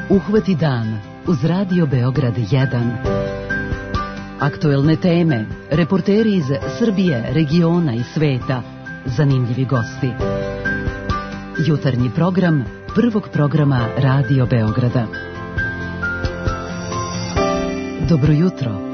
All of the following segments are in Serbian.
Uhvati dan uz Radio Beograd 1. Aktuelne teme, reporteri iz Srbije, regiona i sveta, zanimljivi gosti. Jutarnji program prvog programa Radio Beograda. Dobro jutro.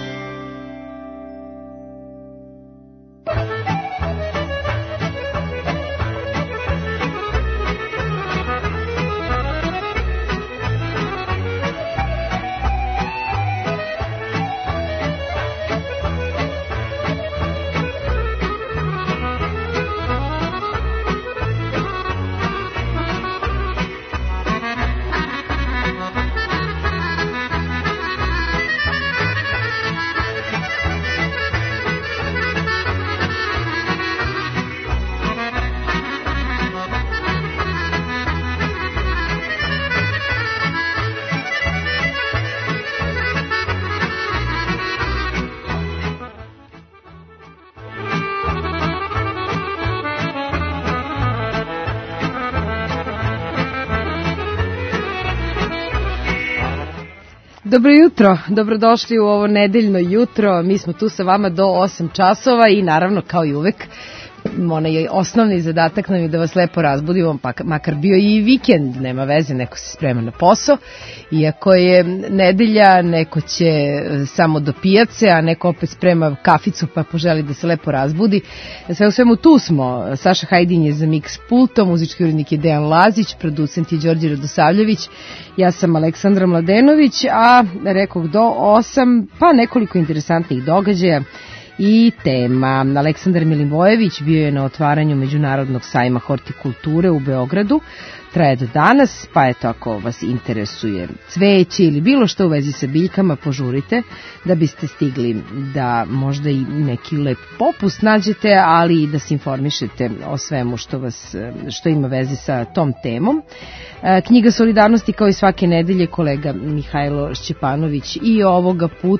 Dobro jutro, dobrodošli u ovo nedeljno jutro, mi smo tu sa vama do 8 časova i naravno kao i uvek, onaj osnovni zadatak nam je da vas lepo razbudimo, pa makar bio i vikend, nema veze, neko se sprema na posao, iako je nedelja, neko će samo do pijace, a neko opet sprema kaficu pa poželi da se lepo razbudi. Sve u svemu tu smo, Saša Hajdin je za Mix pultom, muzički urednik je Dejan Lazić, producent je Đorđe Radosavljević, ja sam Aleksandra Mladenović, a rekoh do 8, pa nekoliko interesantnih događaja i tema. Aleksandar Milivojević bio je na otvaranju Međunarodnog sajma hortikulture u Beogradu, traje do danas, pa eto ako vas interesuje cveće ili bilo što u vezi sa biljkama, požurite da biste stigli da možda i neki lep popust nađete, ali i da se informišete o svemu što ima veze sa tom temom. Knjiga Solidarnosti kao i svake nedelje kolega Mihajlo Šćepanović i ovog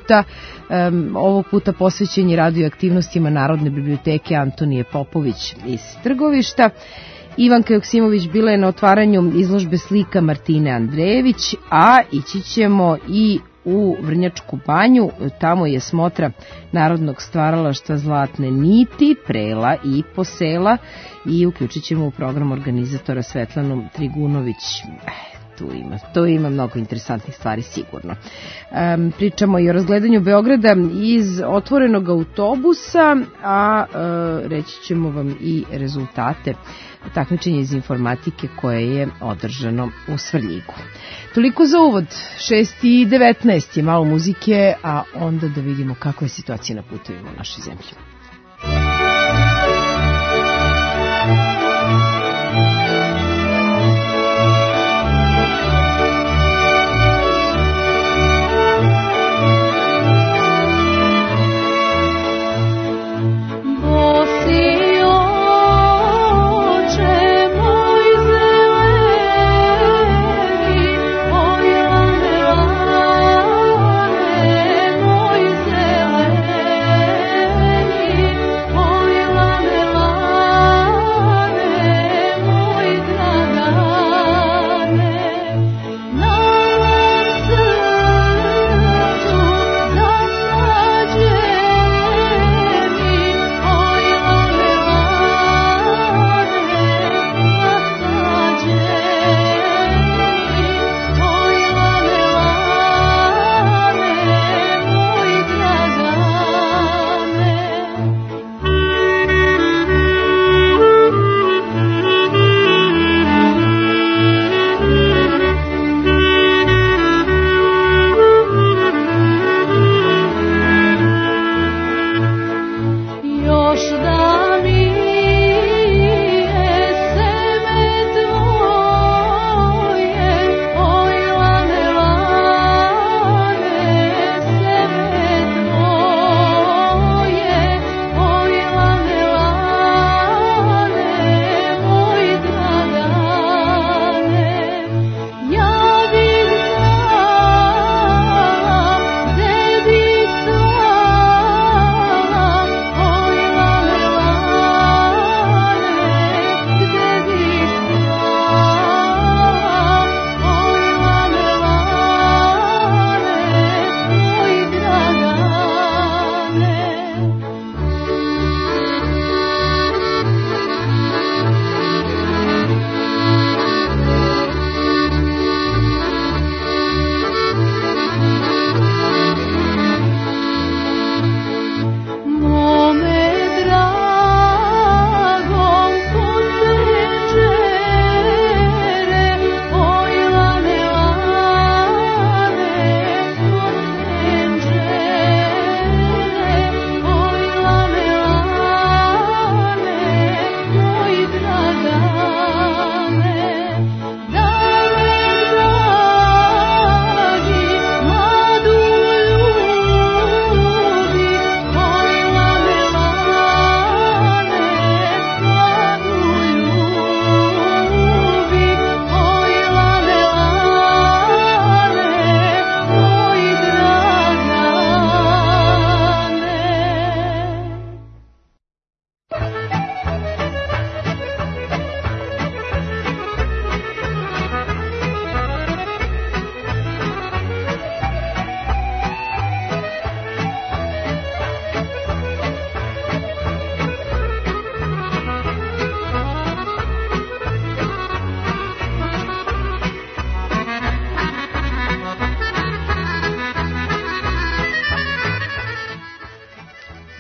puta posvećen je radioaktivnostima Narodne biblioteke Antonije Popović iz Trgovišta. Ivanka Joksimović bila je na otvaranju izložbe slika Martine Andrejević, a ići ćemo i u Vrnjačku banju, tamo je smotra narodnog stvaralaštva Zlatne niti, prela i posela i uključit ćemo u program organizatora Svetlanu Trigunović. Tu ima mnogo interesantnih stvari sigurno. Pričamo i o razgledanju Beograda iz otvorenog autobusa, a reći ćemo vam i rezultate takmičenja iz informatike koje je održano u Svrljigu. Toliko za uvod, 6:19 je malo muzike, a onda da vidimo kakva je situacija na putevima u našoj zemlji. Zeleni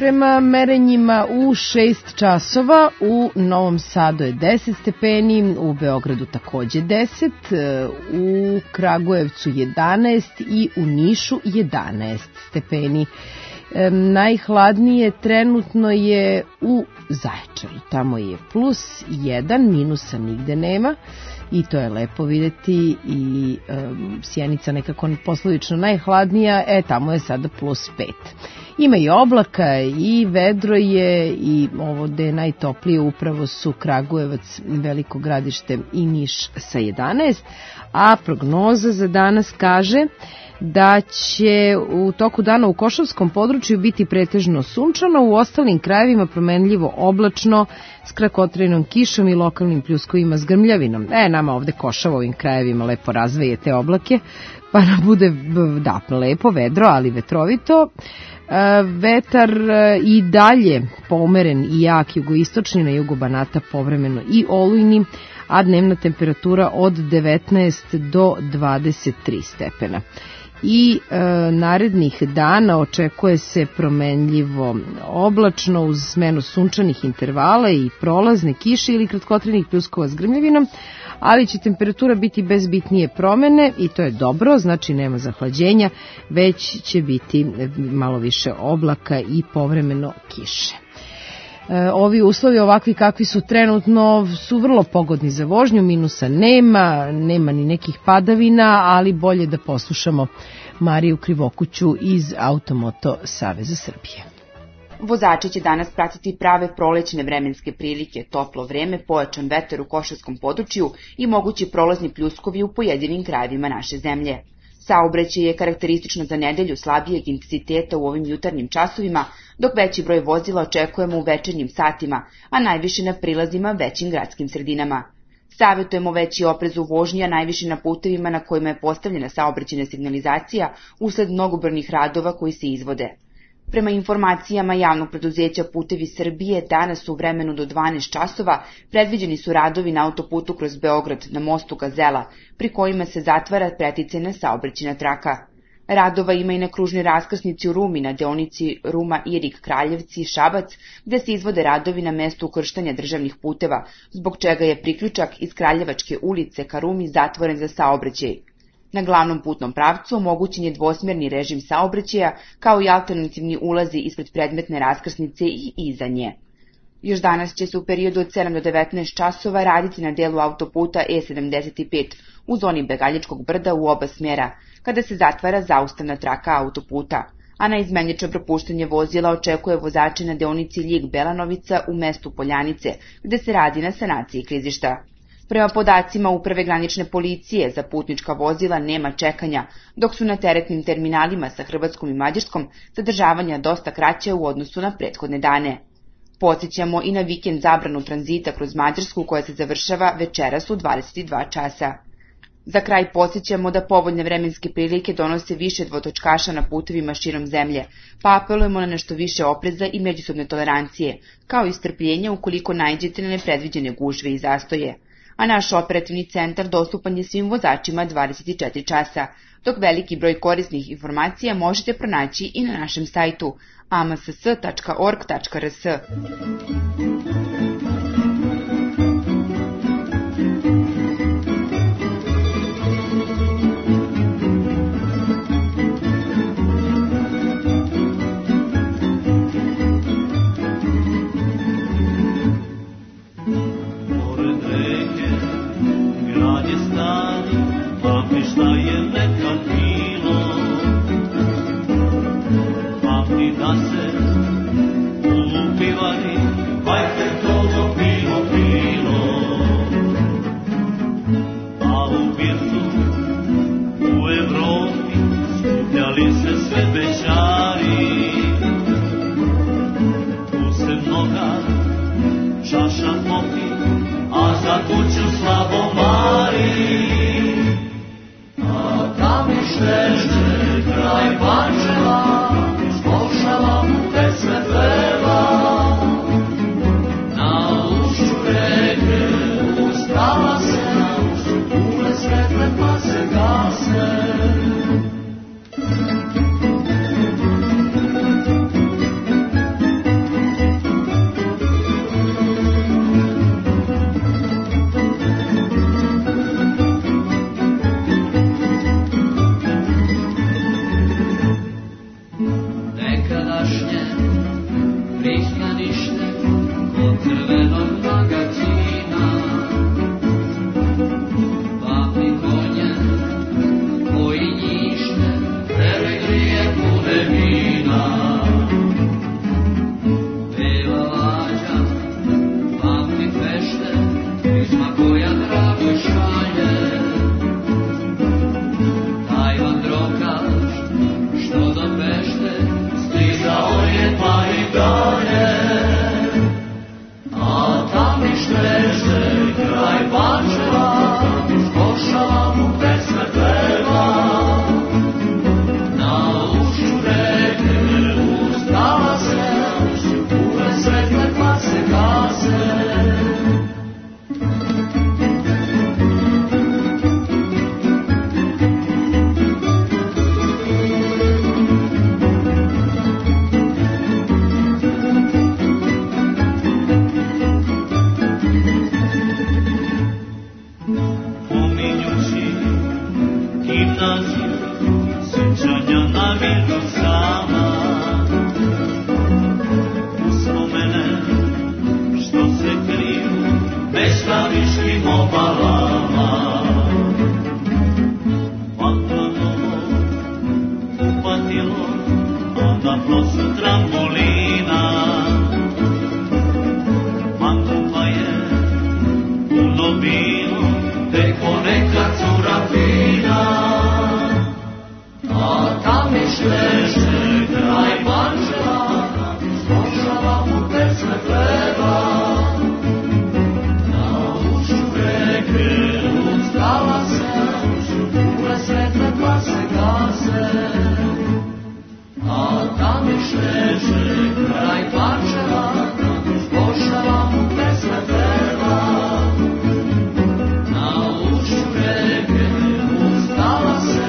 prema merenjima u 6 časova, u Novom Sadu je 10 stepeni, u Beogradu takođe 10, u Kragujevcu 11 i u Nišu 11 stepeni. Najhladnije trenutno je u Zaječaru, tamo je +1, minusa nigde nema i to je lepo videti i Sjenica nekako poslovično najhladnija, tamo je sada +5. Ima i oblaka i vedro je i ovo gde je najtoplije upravo su Kragujevac, Veliko Gradište i Niš sa 11, a prognoza za danas kaže da će u toku dana u Košavskom području biti pretežno sunčano, u ostalim krajevima promenljivo oblačno s krakotrenom kišom i lokalnim pljuskovima s grmljavinom. Nama ovde Košava ovim krajevima lepo razveje te oblake, pa nam bude lepo vedro, ali vetrovito. Vetar i dalje pomeren i jak, jugoistočni, na jugu Banata povremeno i olujni, a dnevna temperatura od 19 do 23 stepena. I narednih dana očekuje se promenljivo oblačno uz smenu sunčanih intervala i prolazne kiše ili kratkotrenih pljuskova s grmljavinom, ali će temperatura biti bez bitnije promene i to je dobro, znači nema zahlađenja, već će biti malo više oblaka i povremeno kiše. Ovi uslovi ovakvi kakvi su trenutno su vrlo pogodni za vožnju, minusa nema ni nekih padavina, ali bolje da poslušamo Mariju Krivokuću iz Automoto Saveza Srbije. Vozači će danas pratiti prave prolećne vremenske prilike, toplo vreme, pojačan vetar u Košavskom području i mogući prolazni pljuskovi u pojedinim krajevima naše zemlje. Saobraćaj je karakteristično za nedelju slabijeg intenziteta u ovim jutarnjim časovima, dok veći broj vozila očekujemo u večernjim satima, a najviše na prilazima većim gradskim sredinama. Savjetujemo veći oprez u vožnji, a najviše na putevima na kojima je postavljena saobraćajna signalizacija usled mnogobrojnih radova koji se izvode. Prema informacijama javnog preduzeća Putevi Srbije, danas u vremenu do 12 časova predviđeni su radovi na autoputu kroz Beograd na mostu Gazela, pri kojima se zatvara preticajna saobraćajna traka. Radova ima i na kružnoj raskrsnici u Rumi na deonici Ruma-Irig Kraljevci Šabac, gde se izvode radovi na mestu ukrštanja državnih puteva, zbog čega je priključak iz Kraljevačke ulice ka Rumi zatvoren za saobraćaj. Na glavnom putnom pravcu omogućen je dvosmerni režim saobraćaja, kao i alternativni ulazi ispred predmetne raskrsnice i iza nje. Još danas će se u periodu od 7 do 19 časova raditi na delu autoputa E75 u zoni Begaljičkog brda u oba smjera, kada se zatvara zaustavna traka autoputa, a na izmenjačno propuštanje vozila očekuje vozače na deonici Ljig-Belanovica u mestu Poljanice, gde se radi na sanaciji klizišta. Prema podacima Uprave granične policije, za putnička vozila nema čekanja, dok su na teretnim terminalima sa Hrvatskom i Mađarskom zadržavanja dosta kraće u odnosu na prethodne dane. Podsjećamo i na vikend zabranu tranzita kroz Mađarsku koja se završava večeras u 22 časa. Za kraj podsjećamo da povoljne vremenske prilike donose više dvotočkaša na putevima širom zemlje, pa apelujemo na nešto više opreza i međusobne tolerancije, kao i strpljenja ukoliko naiđete na nepredviđene gužve i zastoje. A naš operativni centar dostupan je svim vozačima 24 časa, dok veliki broj korisnih informacija možete pronaći i na našem sajtu amss.org.rs. kraviškim obalama. Vatranovo upatilo, a na ploču trampolina mangupa je puno bilo, teko neka cura fina. A tam je šleže kraj Pančeva, slušala mu pesme pleva. Na ušu reke ustala se, ure svetle pa se gase. A tam je šleže kraj Pančeva, slušala mu pesme pleva. Na ušu reke ustala se,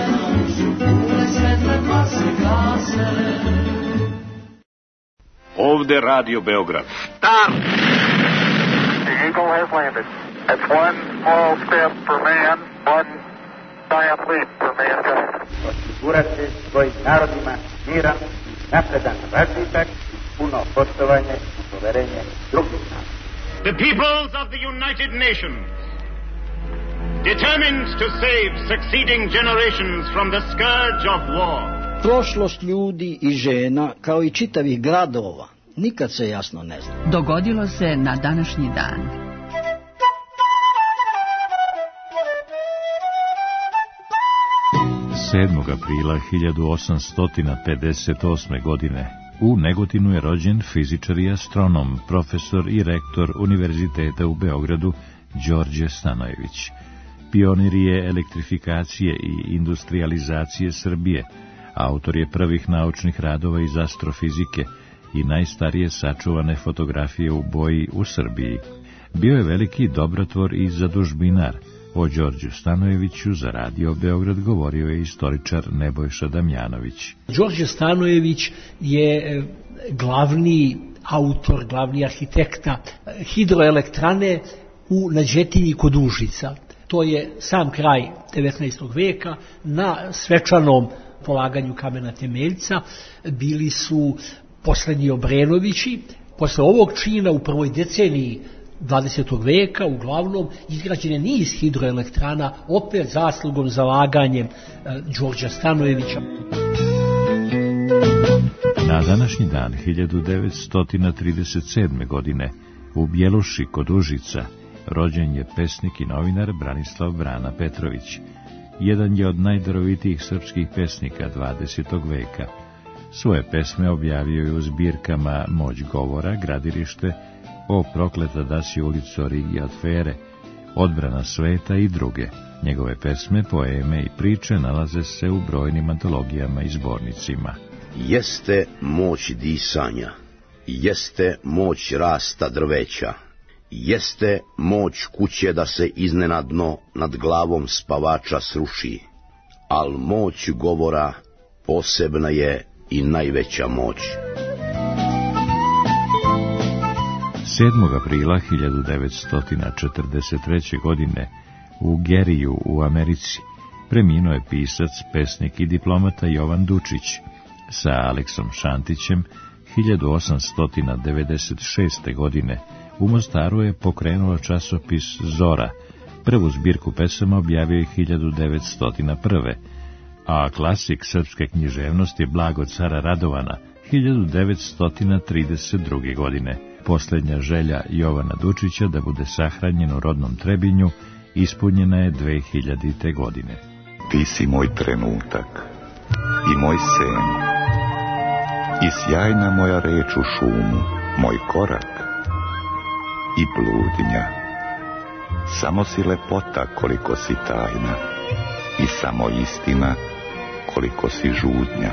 Ovde Radio Beograd. Start! The Eagle has landed. It's one small step for man, one giant leap for mankind. Osigurati svojim narodima miran, napredan razvitak, puno poštovanje i poverenje drugih naroda. The peoples of the United Nations, determined to save succeeding generations from the scourge of war. Prošlost ljudi i žena, kao i čitavih gradova, nikad se jasno ne zna. Dogodilo se na današnji dan. Aprila 1858. godine u Negotinu je rođen fizičar i astronom, profesor i rektor Univerziteta u Beogradu Đorđe Stanojević. Pionir je elektrifikacije i industrializacije Srbije, autor je prvih naučnih radova iz astrofizike i najstarije sačuvane fotografije u boji u Srbiji. Bio je veliki dobrotvor i zadužbinar. O Đorđu Stanojeviću za Radio Beograd govorio je istoričar Nebojša Damjanović. Đorđe Stanojević je glavni autor, glavni arhitekta hidroelektrane u Nađetinji kod Užica. To je sam kraj 19. veka. Na svečanom polaganju kamena temeljca bili su poslednji Obrenovići. Posle ovog čina u prvoj deceniji 20. veka uglavnom izgrađen je niz hidroelektrana, opet zaslugom, zalaganjem Đorđa Stanojevića. Na današnji dan 1937. godine u Bjeluši kod Užica rođen je pesnik i novinar Branislav Brana Petrović. Jedan je od najdarovitijih srpskih pesnika 20. veka. Svoje pesme objavio je u zbirkama Moć govora, Gradilište, O prokleta da si ulico Rigi od Fere, Odbrana sveta i druge. Njegove pesme, poeme i priče nalaze se u brojnim antologijama i zbornicima. Jeste moć disanja, jeste moć rasta drveća, jeste moć kuće da se iznenadno nad glavom spavača sruši, al moć govora posebna je i najveća moć. 7. aprila 1943. godine u Geriju u Americi preminuo je pisac, pesnik i diplomata Jovan Dučić. Sa Aleksom Šantićem 1896. godine u Mostaru je pokrenuo časopis Zora. Prvu zbirku pesama objavio je 1901. A klasik srpske književnosti Blago cara Radovana 1932. godine. Posljednja želja Jovana Dučića da bude sahranjen u rodnom Trebinju ispunjena je 2000. godine. Ti si moj trenutak i moj sen i sjajna moja reč u šumu, moj korak i bludnja. Samo si lepota koliko si tajna i samo istina koliko si žudnja.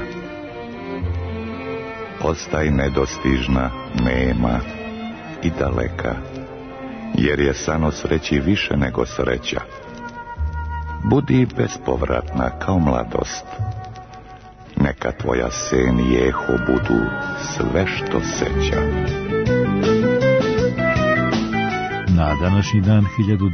Ostaj nedostižna, nema i daleka, jer je san o sreći više nego sreća. Budi bespovratna kao mladost, neka tvoja sen i eho budu sve što seća. Na današnji dan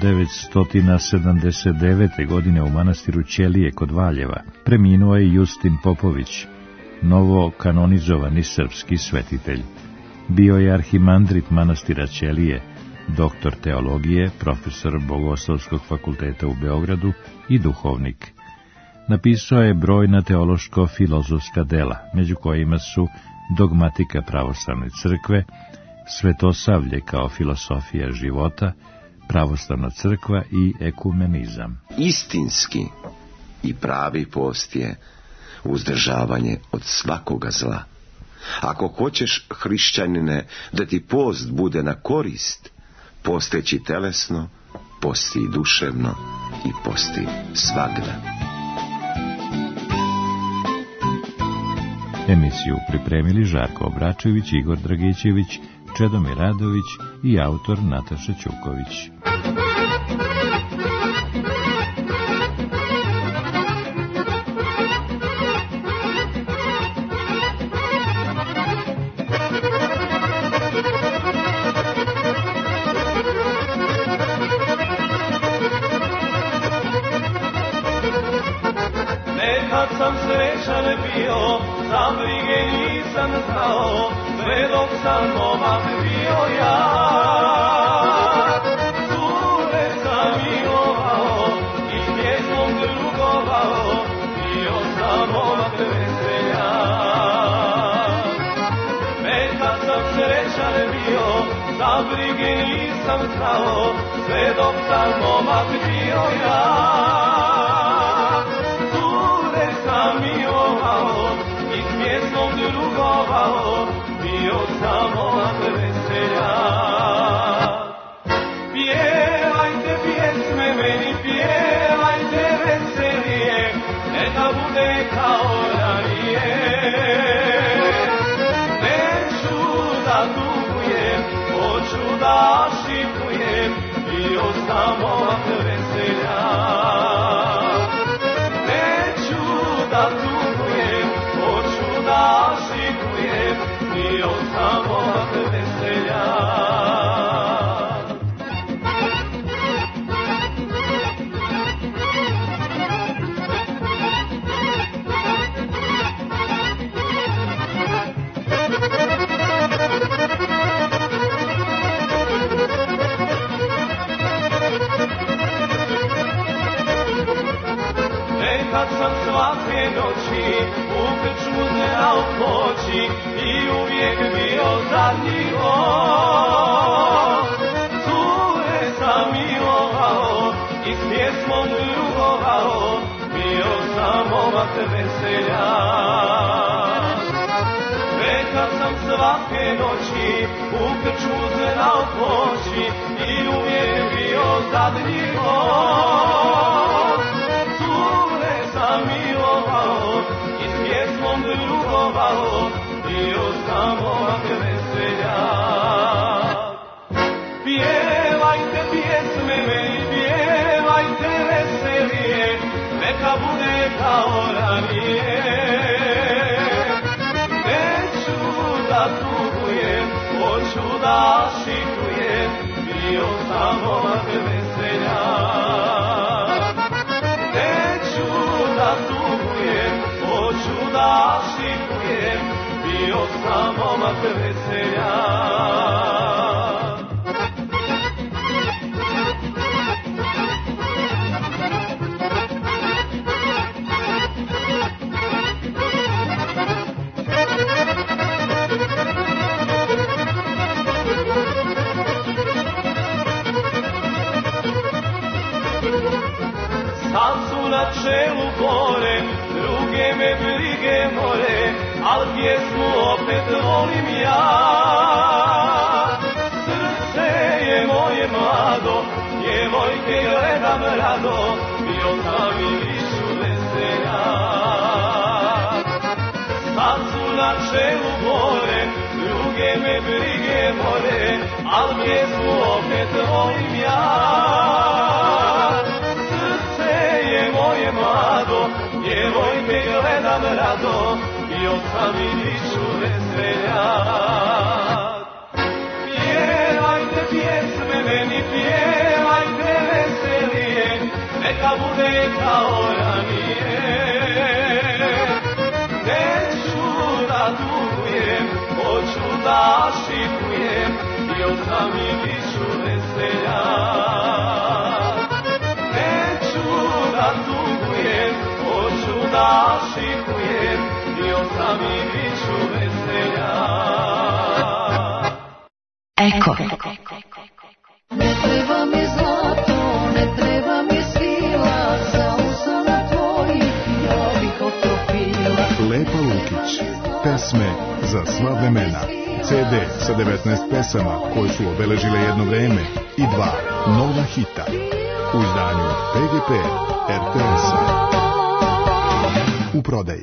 1979. godine u manastiru Ćelije kod Valjeva preminuo je Justin Popović, novo kanonizovani srpski svetitelj. Bio je arhimandrit manastira Ćelije, doktor teologije, profesor Bogoslovskog fakulteta u Beogradu i duhovnik. Napisao je brojna teološko-filozofska dela, među kojima su Dogmatika pravoslavne crkve, Svetosavlje kao filosofija života, Pravoslavna crkva i ekumenizam. Istinski i pravi post je uzdržavanje od svakoga zla. Ako hoćeš, hrišćanine, da ti post bude na korist, posteći telesno, posti i duševno i posti svagda. Emisiju pripremili Žarko Obračević, Igor Dragićević, Čedomir Radović i autor Nataša Ćuković. Nekad sam srećan bio, za brige nisam znao, sve dok sam momak bio ja. Cure sam milovao i s pjesmom drugovao, bio sam momak veselja. Nekad sam srećan bio, za brige nisam znao, sve dok sam momak bio ja. I s pjesmom drugovao, bio sam momak veselja. Pjevajte pjesme meni, pjevajte veselije, neka bude kao ranije. Neću da tugujem, hoću da šikujem, bio sam momak veselja. Da tugujem, hoću da šikujem, bio sam momak veselja. Nekad sam svake noći u krčmu znao poći i uvijek bio zadnji gost. Cure sam milovao i s pjesmom drugovao, bio sam momak veselja. Nekad sam svake noći u krčmu znao poći i uvijek bio zadnji gost. Sam milovao i s pjesmom drugovao, bio sam momak veselja. Pjevajte pjesme meni, pjevajte veselije, neka bude kao ranije. Neću da tugujem, hoću da šikujem, bio sam momak veselja. Da tugujem, hoću da šikujem, bio sam momak veselja. Sad su na čelu gore, druge me brige more, al pjesmu opet volim ja. Srce je moje mlado, djevojke gledam rado, bio sam i višu veselja. Sad su na čelu gore, druge me brige more, al pjesmu opet volim ja. Moje mlado, djevojke gledam rado, bio sam i višu veselja. Pjevajte pjesme meni, pjevajte veselije, neka bude kao ranije. Neću da tugujem, hoću da šikujem, bio sam i višu veselja. Pesme za sva vremena. CD sa 19 pesama koje su obeležile jedno vreme i 2 nova hita u izdanju PGP RTS-a. U prodaji.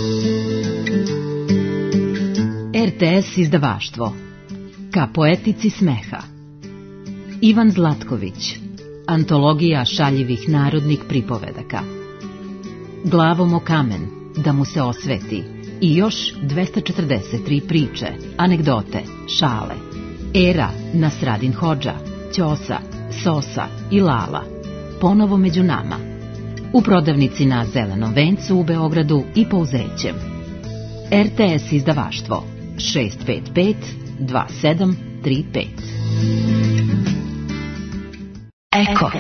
RTS izdavaštvo. Ka poetici smeha. Ivan Zlatković. Antologija šaljivih narodnih pripovedaka. Glavom o kamen, da mu se osveti. I još 243 priče, anegdote, šale. Era, Nasradin Hodža, Ćosa, Sosa i Lala. Ponovo među nama. U prodavnici na Zelenom vencu u Beogradu i Pouzećem. RTS izdavaštvo 655 2735. Eko.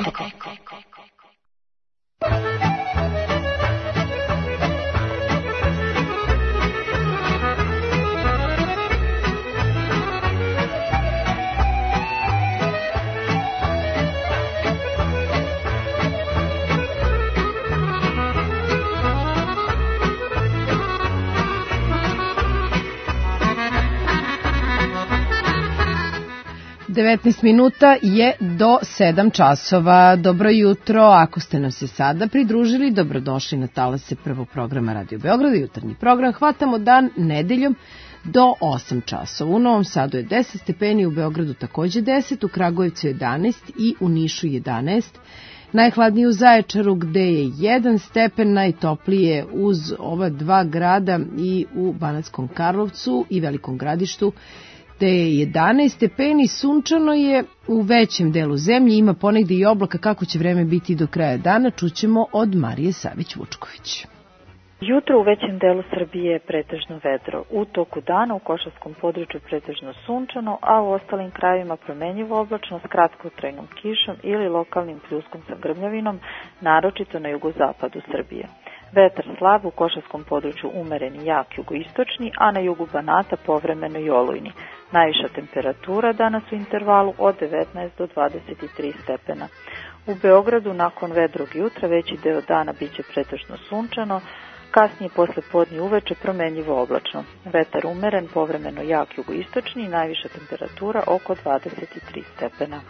Devetnaest minuta je do 7 časova. Dobro jutro, ako ste nam se sada pridružili, dobrodošli na talase prvog programa Radio Beograda, jutarnji program. Hvatamo dan nedeljom do 8 časova. U Novom Sadu je 10 stepeni, u Beogradu takođe 10, u Kragujevcu 11 i u Nišu 11. Najhladnije u Zaječaru gde je 1 stepen, najtoplije uz ova dva grada i u Banatskom Karlovcu i Velikom Gradištu, gde je 11 stepeni, sunčano je u većem delu zemlje, ima ponegde i oblaka. Kako će vreme biti do kraja dana, čućemo od Marije Savić-Vučković. Jutro u većem delu Srbije je pretežno vedro. U toku dana u Košarskom području pretežno sunčano, a u ostalim krajevima promenjivo oblačno s kratkotrajnom kišom ili lokalnim pljuskom sa grmljavinom, naročito na jugozapadu Srbije. Vetar slab, u Košarskom području umeren i jak jugoistočni, a na jugu Banata povremeno i olujni. Najviša temperatura danas u intervalu od 19 do 23 stepena. U Beogradu nakon vedrog jutra veći deo dana biće pretežno sunčano, kasnije posle podne uveče promenjivo oblačno. Vetar umeren, povremeno jak jugoistočni i najviša temperatura oko 23 stepena.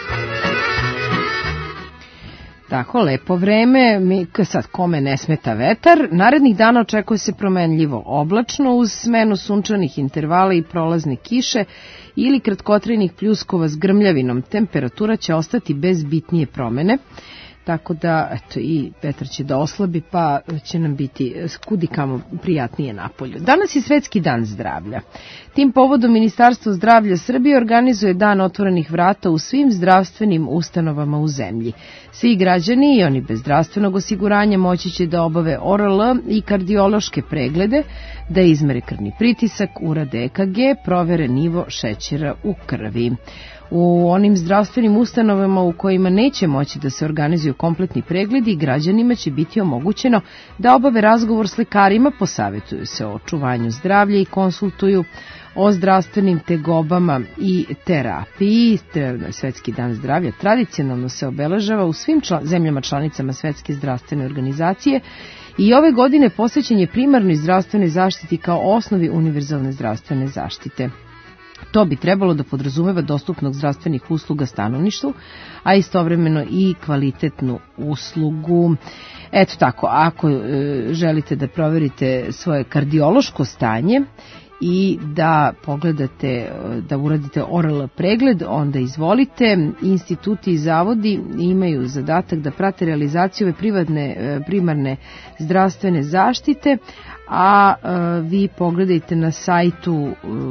Tako, lepo vreme, sad kome ne smeta vetar. Narednih dana očekuje se promenljivo oblačno uz smenu sunčanih intervala i prolazne kiše ili kratkotrajnih pljuskova s grmljavinom. Temperatura će ostati bez bitnije promene, tako da eto, i vetar će da oslabi, pa će nam biti kudikamo prijatnije napolju. Danas je Svetski dan zdravlja. Tim povodom Ministarstvo zdravlja Srbije organizuje dan otvorenih vrata u svim zdravstvenim ustanovama u zemlji. Svi građani i oni bez zdravstvenog osiguranja moći će da obave ORL i kardiološke preglede, da izmere krvni pritisak, urade EKG, provere nivo šećera u krvi. U onim zdravstvenim ustanovama u kojima neće moći da se organizuju kompletni pregledi, građanima će biti omogućeno da obave razgovor s lekarima, posavetuju se o očuvanju zdravlja i konsultuju o zdravstvenim tegobama i terapiji. Svetski dan zdravlja tradicionalno se obeležava u svim zemljama članicama Svetske zdravstvene organizacije i ove godine posvećen je primarnoj zdravstvenoj zaštiti kao osnovi univerzalne zdravstvene zaštite. To bi trebalo da podrazumeva dostupnost zdravstvenih usluga stanovništvu, a istovremeno i kvalitetnu uslugu. Eto tako, ako želite da proverite svoje kardiološko stanje i da pogledate, da uradite ORL pregled, onda izvolite. Instituti i zavodi imaju zadatak da prate realizaciju ove primarne zdravstvene zaštite, a vi pogledajte na sajtu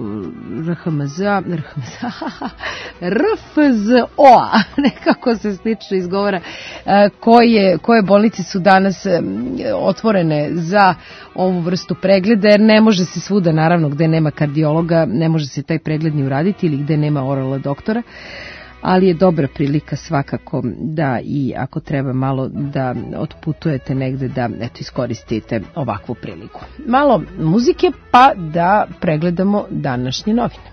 RFZO-a, nekako se slično izgovara, koje bolnice su danas otvorene za ovu vrstu pregleda, jer ne može se svuda, naravno, gde nema kardiologa, ne može se taj pregled ni uraditi ili gde nema ORL doktora, ali je dobra prilika svakako da i ako treba malo da otputujete negde, da iskoristite ovakvu priliku. Malo muzike pa da pregledamo današnje novine.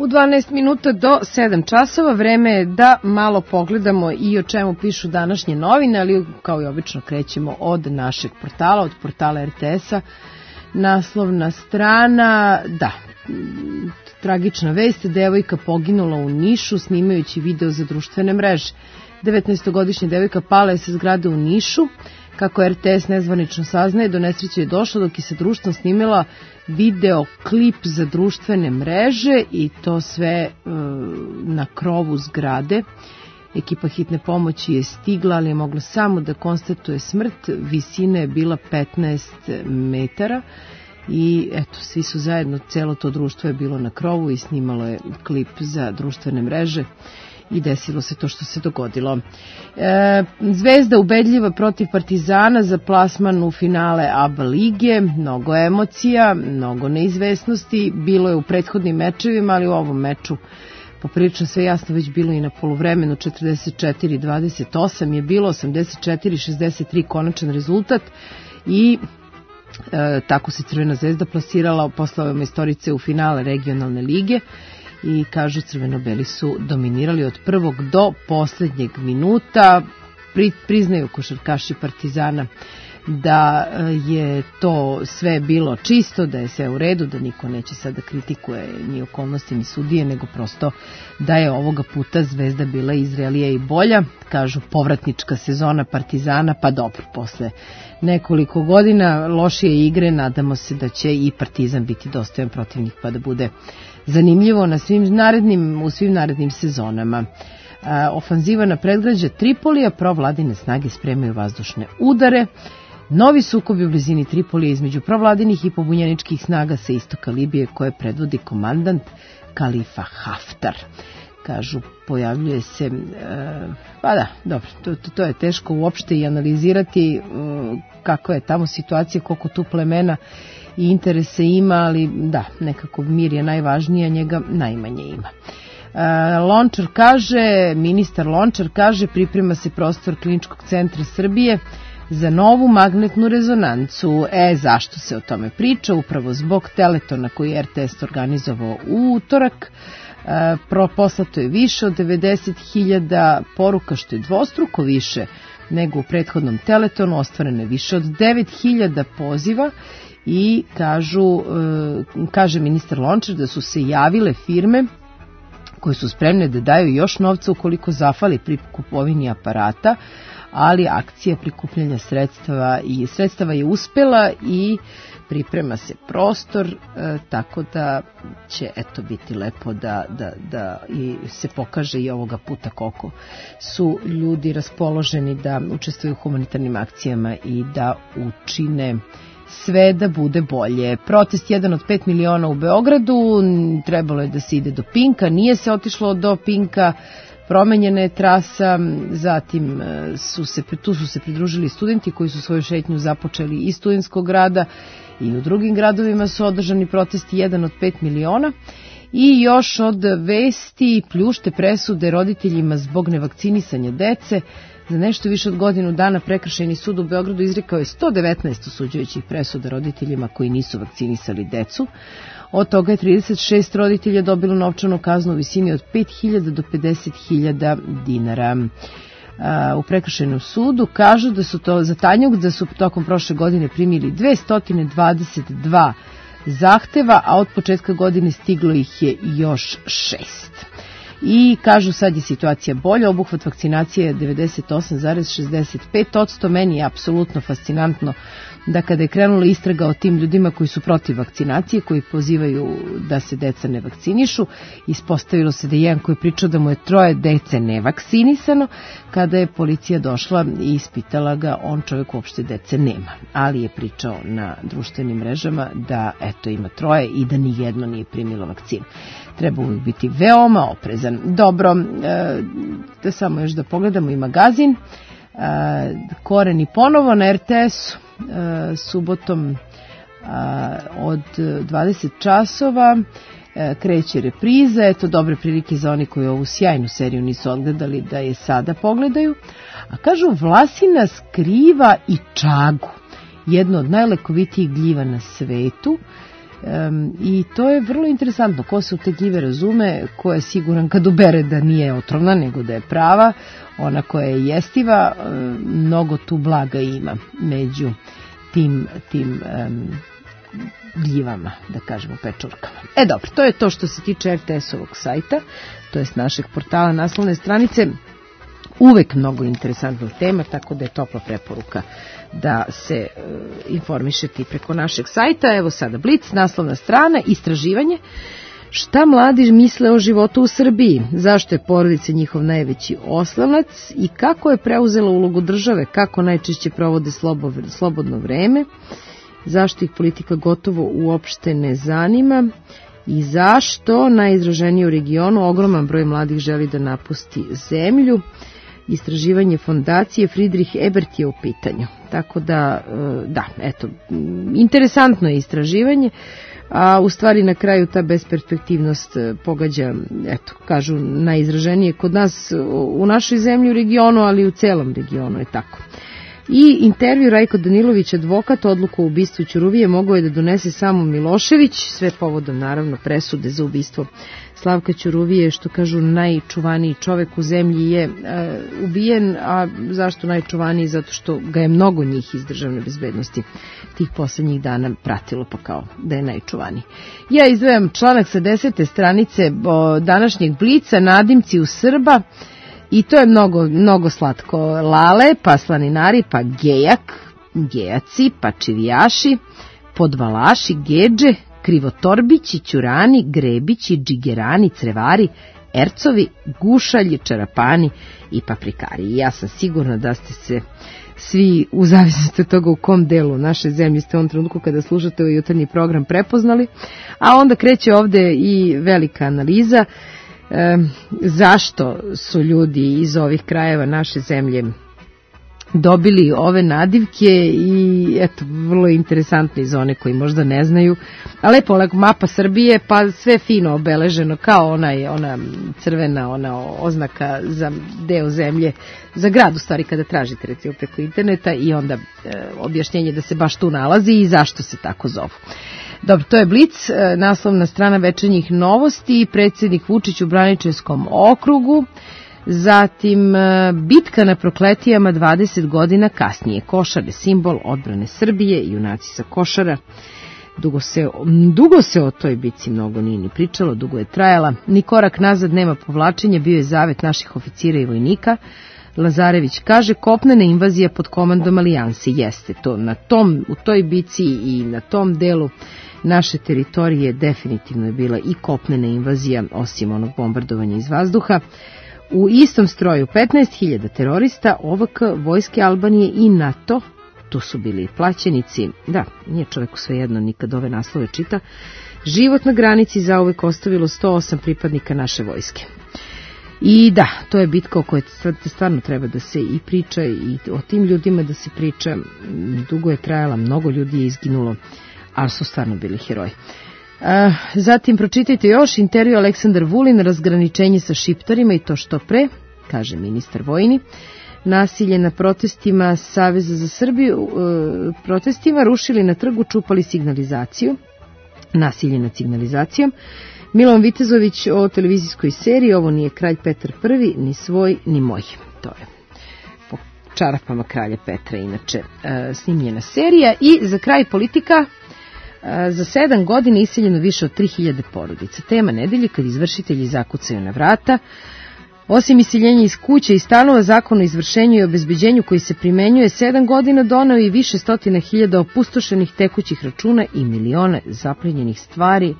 12 minuta do 7 časova, vreme je da malo pogledamo i o čemu pišu današnje novine, ali kao i obično krećemo od našeg portala, od portala RTS-a. Naslovna strana, da, tragična vest, devojka poginula u Nišu snimajući video za društvene mreže. 19-godišnja devojka pala je sa zgrade u Nišu. Kako RTS nezvanično saznaje, do nesreće je došlo dok je sa društvom snimila video klip za društvene mreže i to sve na krovu zgrade. Ekipa hitne pomoći je stigla, ali je mogla samo da konstatuje smrt. Visina je bila 15 metara i eto, svi su zajedno, celo to društvo je bilo na krovu i snimalo je klip za društvene mreže. I desilo se to što se dogodilo. Zvezda ubedljiva protiv Partizana za plasman u finale ABA lige. Mnogo emocija, mnogo neizvesnosti. Bilo je u prethodnim mečevima, ali u ovom meču poprilično sve jasno već bilo i na poluvremenu. 44-28 je bilo, 84-63 konačan rezultat i tako se Crvena zvezda plasirala posle ove majstorice u finale regionalne lige. I kažu crveno-beli su dominirali od prvog do poslednjeg minuta. Priznaju košarkaši Partizana da je to sve bilo čisto, da je sve u redu, da niko neće sada kritikuje ni okolnosti ni sudije, nego prosto da je ovoga puta Zvezda bila izrealija i bolja. Kažu povratnička sezona Partizana, pa dobro, posle nekoliko godina lošije igre nadamo se da će i Partizan biti dostojan protivnik pa da bude zanimljivo u svim narednim sezonama. Ofanziva na predgrađe Tripolija, provladine snage spremaju vazdušne udare. Novi sukob u blizini Tripolija između provladinih i pobunjeničkih snaga sa istoka Libije koje predvodi komandant Kalifa Haftar. Kažu, pojavljuje se, pa da, dobro, to je teško uopšte i analizirati kako je tamo situacija, koliko tu plemena i interese ima, ali da, nekako mir je najvažniji, a njega najmanje ima. Ministar Lončar kaže, priprema se prostor Kliničkog centra Srbije za novu magnetnu rezonancu. Zašto se o tome priča? Upravo zbog teletona koji je RTS organizovao u utorak. Poslato je više od 90.000 poruka, što je dvostruko više nego u prethodnom teletonu. Ostvareno je više od 9.000 poziva i kaže ministar Lončar da su se javile firme koje su spremne da daju još novca ukoliko zafali pri kupovini aparata, ali akcija prikupljanja sredstava je uspela i priprema se prostor, tako da će biti lepo da i se pokaže i ovoga puta koliko su ljudi raspoloženi da učestvuju u humanitarnim akcijama i da učine sve da bude bolje. Protest 1 od 5 miliona u Beogradu, trebalo je da se ide do Pinka, nije se otišlo do Pinka, promenjena je trasa, zatim tu su se pridružili studenti koji su svoju šetnju započeli iz Studentskog grada i u drugim gradovima su održani protesti 1 od 5 miliona. I još od vesti, pljušte presude roditeljima zbog nevakcinisanja dece. Za nešto više od godinu dana Prekršajni sud u Beogradu izrekao je 119 osuđujućih presuda roditeljima koji nisu vakcinisali decu. Od toga je 36 roditelja dobilo novčanu kaznu u visini od 5.000 do 50.000 dinara. U Prekršajnom sudu kažu da su to za Tanjug, da su tokom prošle godine primili 222 zahteva, a od početka godine stiglo ih je još 6. I kažu sad je situacija bolja, obuhvat vakcinacije je 98,65%. Meni je apsolutno fascinantno da kada je krenula istraga o tim ljudima koji su protiv vakcinacije, koji pozivaju da se deca ne vakcinišu, ispostavilo se da je jedan koji je pričao da mu je 3 dece nevakcinisano. Kada je policija došla i ispitala ga, on čovjek uopšte dece nema, ali je pričao na društvenim mrežama da ima 3 i da nijedno nije primilo vakcinu. Treba uvijek biti veoma oprezan. Dobro, da samo još da pogledamo i magazin. Koreni ponovo na RTS-u subotom od 20 časova kreće repriza. Eto dobre prilike za oni koji ovu sjajnu seriju nisu odgledali da je sada pogledaju. A kažu, Vlasina skriva i čagu, jedno od najlekovitijih gljiva na svetu. I to je vrlo interesantno. Ko se u te gljive razume, ko je siguran kad ubere da nije otrovna, nego da je prava, ona koja je jestiva, mnogo tu blaga ima među tim gljivama, da kažemo pečurkama. Dobro, to je to što se tiče RTS-ovog sajta, to jest našeg portala naslovne stranice. Uvek mnogo interesantnih tema, tako da je topla preporuka da se informišete preko našeg sajta. Evo sada Blic, naslovna strana, istraživanje. Šta mladi misle o životu u Srbiji? Zašto je porodica njihov najveći oslonac i kako je preuzela ulogu države? Kako najčešće provode slobodno vreme? Zašto ih politika gotovo uopšte ne zanima? I zašto najizraženije u regionu ogroman broj mladih želi da napusti zemlju? Istraživanje fondacije Friedrich Ebert je u pitanju. Tako da, interesantno je istraživanje, a u stvari na kraju ta besperspektivnost pogađa, kažu najizraženije kod nas u našoj zemlji, u regionu, ali i u celom regionu je tako. I intervju Rajko Danilović, advokat, odluku o ubistvu Ćuruvije mogao je da donese samo Milošević, sve povodom naravno presude za ubistvo Slavka Ćuruvije, što kažu najčuvaniji čovek u zemlji je ubijen. A zašto najčuvaniji? Zato što ga je mnogo njih iz državne bezbednosti tih poslednjih dana pratilo, pa kao da je najčuvaniji. Ja izdvajam članak sa 10. stranice današnjeg Blica, nadimci u Srba. I to je mnogo slatko. Lale, pa slaninari, pa gejak, gejaci, pa čivijaši, podvalaši, geđe, krivotorbići, ćurani, grebići, džigerani, crevari, ercovi, gušalji, čarapani i paprikari. I ja sam sigurna da ste se svi, u zavisnosti od toga u kom delu naše zemlje ste u ovom trenutku kada slušate ovaj jutarnji program, prepoznali. A onda kreće ovde i velika analiza. Zašto su ljudi iz ovih krajeva naše zemlje dobili ove nadivke i eto, vrlo interesantne za one koji možda ne znaju, a lepo mapa Srbije, pa sve fino obeleženo kao ona crvena oznaka za deo zemlje, za grad u stvari kada tražite recimo preko interneta i onda objašnjenje da se baš tu nalazi i zašto se tako zovu. Dobro, to je Blic, naslovna strana Večernjih novosti, predsjednik Vučić u Braničevskom okrugu, zatim bitka na Prokletijama 20 godina kasnije, Košar je simbol odbrane Srbije, junaci sa Košara. Dugo se o toj bitci mnogo nije ni pričalo, dugo je trajala, ni korak nazad nema povlačenja, bio je zavet naših oficira i vojnika. Lazarević kaže, kopnena invazija pod komandom Alijanse, jeste to, u toj bici i na tom delu naše teritorije definitivno je bila i kopnena invazija, osim onog bombardovanja iz vazduha. U istom stroju 15.000 terorista, OVK, vojske Albanije i NATO, tu su bili plaćenici, da, nije čoveku svejedno nikad ove naslove čita, život na granici zauvek ostavilo 108 pripadnika naše vojske. I da, to je bitka o kojoj stvarno treba da se i priča i o tim ljudima da se priča. Dugo je trajala, mnogo ljudi je izginulo, ali su stvarno bili heroji. Zatim pročitajte još intervju Aleksandar Vulin, razgraničenje sa šiptarima i to što pre, kaže ministar vojni. Nasilje na protestima Saveza za Srbiju, protestima rušili na trgu, čupali signalizaciju, nasilje nad signalizacijom. Milovan Vitezović o televizijskoj seriji, ovo nije kralj Petar I, ni svoj, ni moj. To je po čarapama kralja Petra, inače snimljena serija. I za kraj politika, za 7 godina iseljeno više od 3000 porodica. Tema nedelje kad izvršitelji zakucaju na vrata. Osim iseljenja iz kuće i stanova, zakon o izvršenju i obezbeđenju koji se primenjuje 7 godina doneo i više stotina hiljada opustošenih tekućih računa i milione zaplenjenih stvari.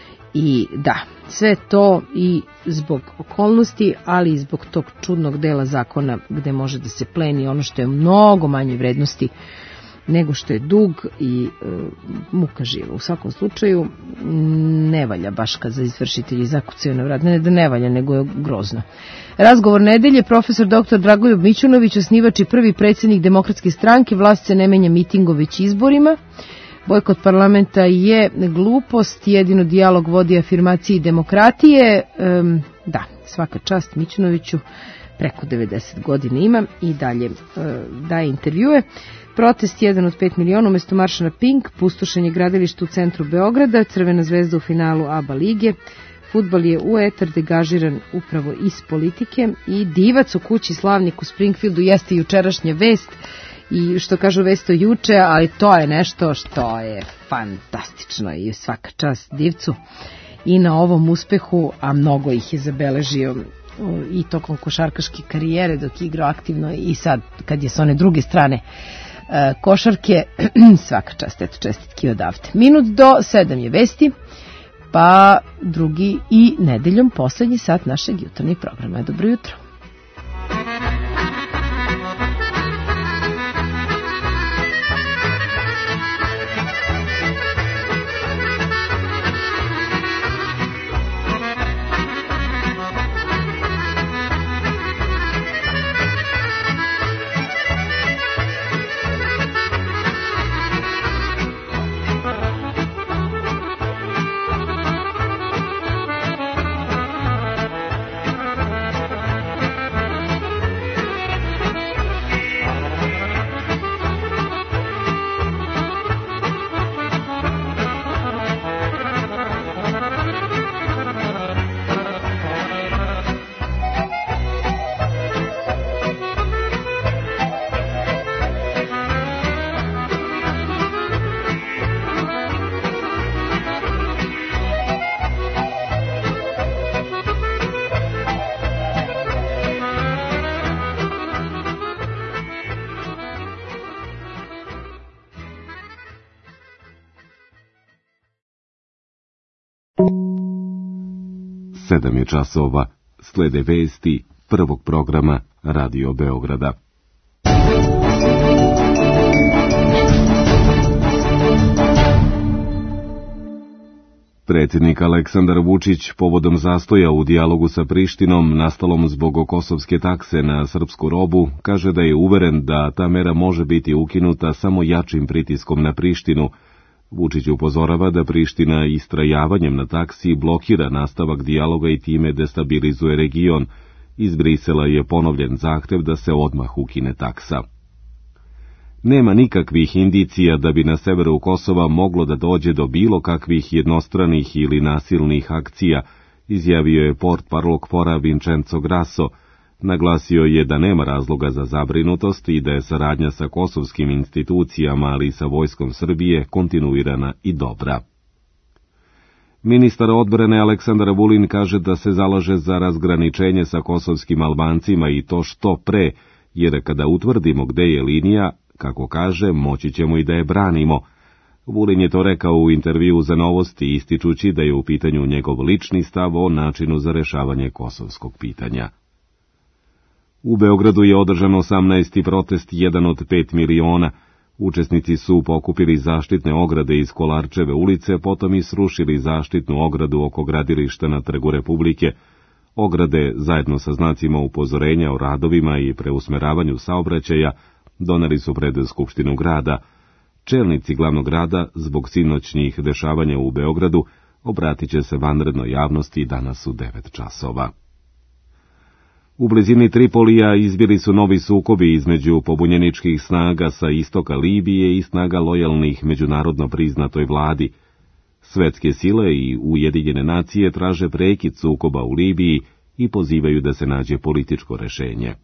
I da, sve to i zbog okolnosti, ali i zbog tog čudnog dela zakona gde može da se pleni ono što je mnogo manje vrednosti nego što je dug i muka živa. U svakom slučaju ne valja baš kad za izvršitelji zakucaju na vrat. Ne da ne valja, nego je grozno. Razgovor nedelje, profesor dr. Dragoljub Mićunović, osnivač i prvi predsjednik Demokratske stranke, vlast se ne menja mitingom već izborima. Bojkot parlamenta je glupost, jedino dijalog vodi afirmaciji demokratije. Da, svaka čast Mićunoviću, preko 90 godina ima i dalje daje intervjue. Protest 1 od 5 miliona umesto marša na Pink, pustošenje gradilišta u centru Beograda, Crvena zvezda u finalu ABA lige, fudbal je u etar degažiran upravo iz politike i divac u kući slavnik u Springfieldu jeste jučerašnja vest i što kažu vest o juče, ali to je nešto što je fantastično i svaka čast divcu i na ovom uspehu, a mnogo ih je zabeležio i tokom košarkaške karijere dok je igrao aktivno i sad kad je s one druge strane košarke, svaka čast, eto čestitki odavde. Minut do 7 je vesti, pa drugi i nedeljom poslednji sat našeg jutarnjeg programa. Dobro jutro. Sedam je časova, slede vesti prvog programa Radio Beograda. Predsjednik Aleksandar Vučić povodom zastoja u dijalogu sa Prištinom nastalom zbog kosovske takse na srpsku robu kaže da je uveren da ta mera može biti ukinuta samo jačim pritiskom na Prištinu. Vučić upozorava da Priština istrajavanjem na taksi blokira nastavak dijaloga i time destabilizuje region. Iz Brisela je ponovljen zahtev da se odmah ukine taksa. Nema nikakvih indicija da bi na severu Kosova moglo da dođe do bilo kakvih jednostranih ili nasilnih akcija, izjavio je portparol KFOR-a Vincenzo Grasso. Naglasio je da nema razloga za zabrinutost i da je saradnja sa kosovskim institucijama, ali i sa vojskom Srbije, kontinuirana i dobra. Ministar odbrane Aleksandar Vulin kaže da se zalaže za razgraničenje sa kosovskim Albancima i to što pre, jer kada utvrdimo gde je linija, kako kaže, moći ćemo i da je branimo. Vulin je to rekao u intervjuu za Novosti, ističući da je u pitanju njegov lični stav o načinu za rešavanje kosovskog pitanja. U Beogradu je održan 18. protest 1 od 5 miliona. Učesnici su pokupili zaštitne ograde iz Kolarčeve ulice, potom i srušili zaštitnu ogradu oko gradilišta na Trgu Republike. Ograde, zajedno sa znacima upozorenja o radovima i preusmeravanju saobraćaja, doneli su pred Skupštinu grada. Čelnici glavnog grada, zbog sinoćnjih dešavanja u Beogradu, obratit će se vanrednoj javnosti danas u 9 časova. U blizini Tripolija izbili su novi sukobi između pobunjeničkih snaga sa istoka Libije i snaga lojalnih međunarodno priznatoj vladi. Svetske sile i Ujedinjene nacije traže prekid sukoba u Libiji i pozivaju da se nađe političko rešenje.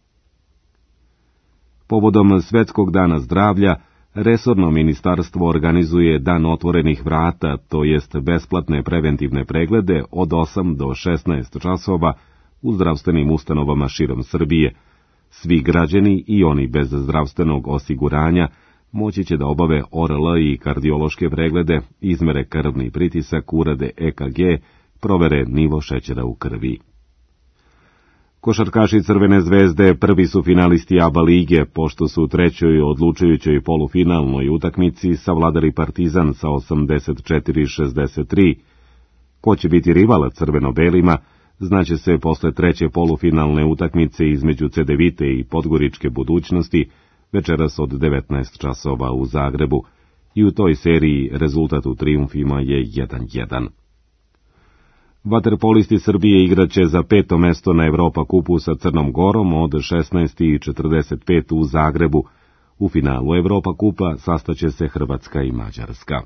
Povodom Svetskog dana zdravlja, resorno ministarstvo organizuje Dan otvorenih vrata, to jest besplatne preventivne preglede od 8 do 16 časova, u zdravstvenim ustanovama širom Srbije. Svi građani i oni bez zdravstvenog osiguranja moći će da obave ORL i kardiološke preglede, izmere krvni pritisak, urade EKG, provere nivo šećera u krvi. Košarkaši Crvene zvezde prvi su finalisti ABA lige, pošto su u trećoj odlučujućoj polufinalnoj utakmici savladali Partizan sa 84-63. Ko će biti rivala crveno-belima, znaće se posle treće polufinalne utakmice između Cedevite i Podgoričke budućnosti, večeras od 19 časova u Zagrebu, i u toj seriji rezultat u trijumfima je 1:1. Vaterpolisti Srbije igraće za 5. mesto na Evropa kupu sa Crnom Gorom od 16:45 u Zagrebu. U finalu Evropa kupa sastaće se Hrvatska i Mađarska.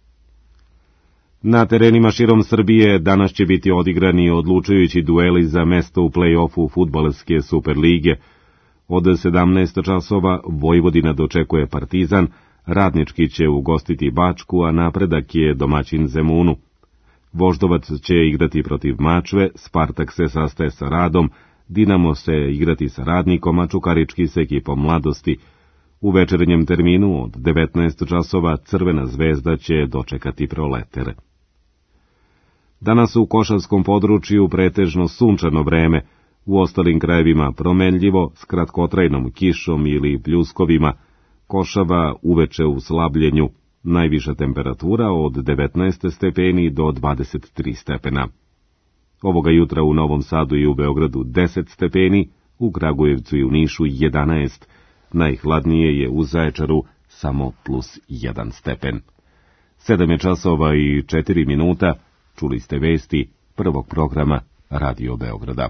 Na terenima širom Srbije danas će biti odigrani odlučujući dueli za mesto u play-offu fudbalske Superlige. Od 17 časova Vojvodina dočekuje Partizan, Radnički će ugostiti Bačku, a Napredak je domaćin Zemunu. Voždovac će igrati protiv Mačve, Spartak se sastaje sa Radom, Dinamo se igrati sa Radnikom, a Čukarički s ekipom Mladosti. U večernjem terminu od 19 časova Crvena zvezda će dočekati Proleter. Danas u košarskom području pretežno sunčano vreme, u ostalim krajevima promenljivo s kratkotrajnom kišom ili pljuskovima, Košava uveče u slabljenju, najviša temperatura od 19 stepeni do 23 stepena. Ovoga jutra u Novom Sadu i u Beogradu 10 stepeni, u Kragujevcu i u Nišu 11, najhladnije je u Zaječaru samo +1 stepen. 7 je časova i 4 minuta, čuli ste vesti prvog programa Radio Beograda.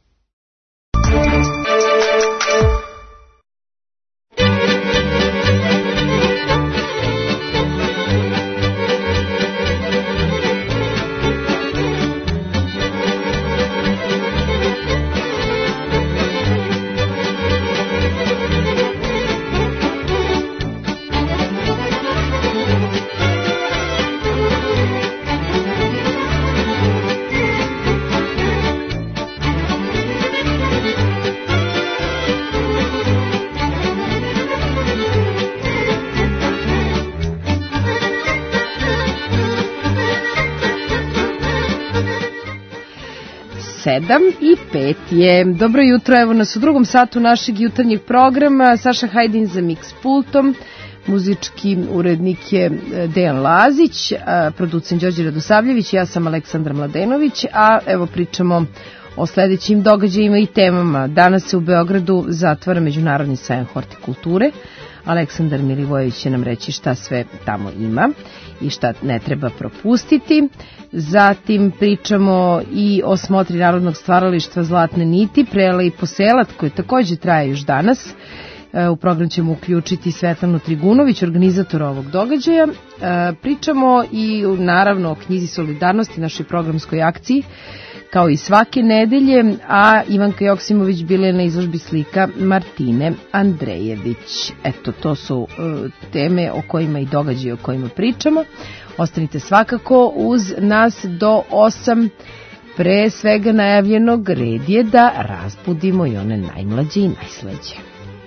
I 5 je. Dobro jutro, evo nas u drugom satu našeg jutarnjeg programa. Saša Hajdin za mix pultom, muzički urednik je Dejan Lazić, producent Đorđe Radosavljević, ja sam Aleksandra Mladenović, a evo pričamo o sledećim događajima i temama. Danas se u Beogradu zatvara Međunarodni sajam hortikulture. Aleksandar Milivojević će nam reći šta sve tamo ima i šta ne treba propustiti. Zatim pričamo i o smotri Narodnog stvaralaštva Zlatne niti, Prela i Poselat, koji takođe traje još danas. U program ćemo uključiti Svetlanu Trigunović, organizatora ovog događaja. Pričamo i naravno o knjizi Solidarnosti, našoj programskoj akciji, kao i svake nedelje, a Ivanka Joksimović bila je na izložbi slika Martine Andrejević. Eto, to su teme o kojima i događaje o kojima pričamo. Ostanite svakako uz nas do 8. Pre svega najavljenog red je da razbudimo i one najmlađe i najslađe.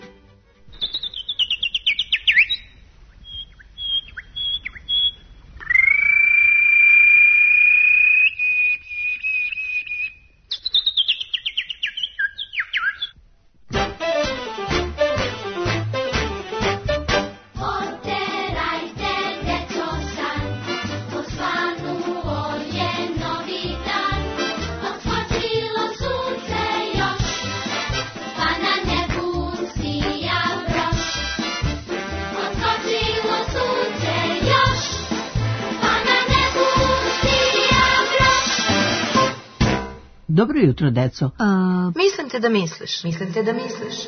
Dobro jutro, deco. Mislim te da misliš. Mislim te da misliš.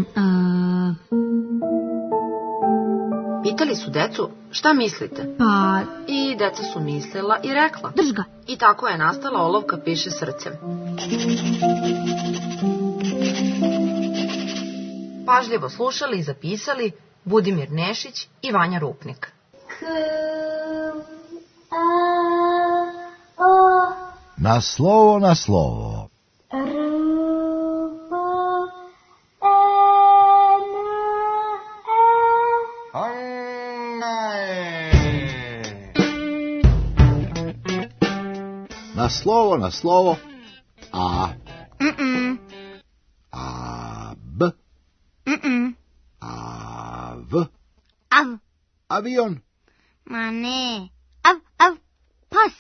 Pitali su decu, šta mislite? Pa... I deca su mislila i rekla. Drž ga. I tako je nastala olovka piše srcem. Pažljivo slušali i zapisali Budimir Nešić i Vanja Rupnik. Na slovo, na slovo. Na slovo, na slovo. A. A, B. A, V. Av. Avion. Ma ne. Av. Pas.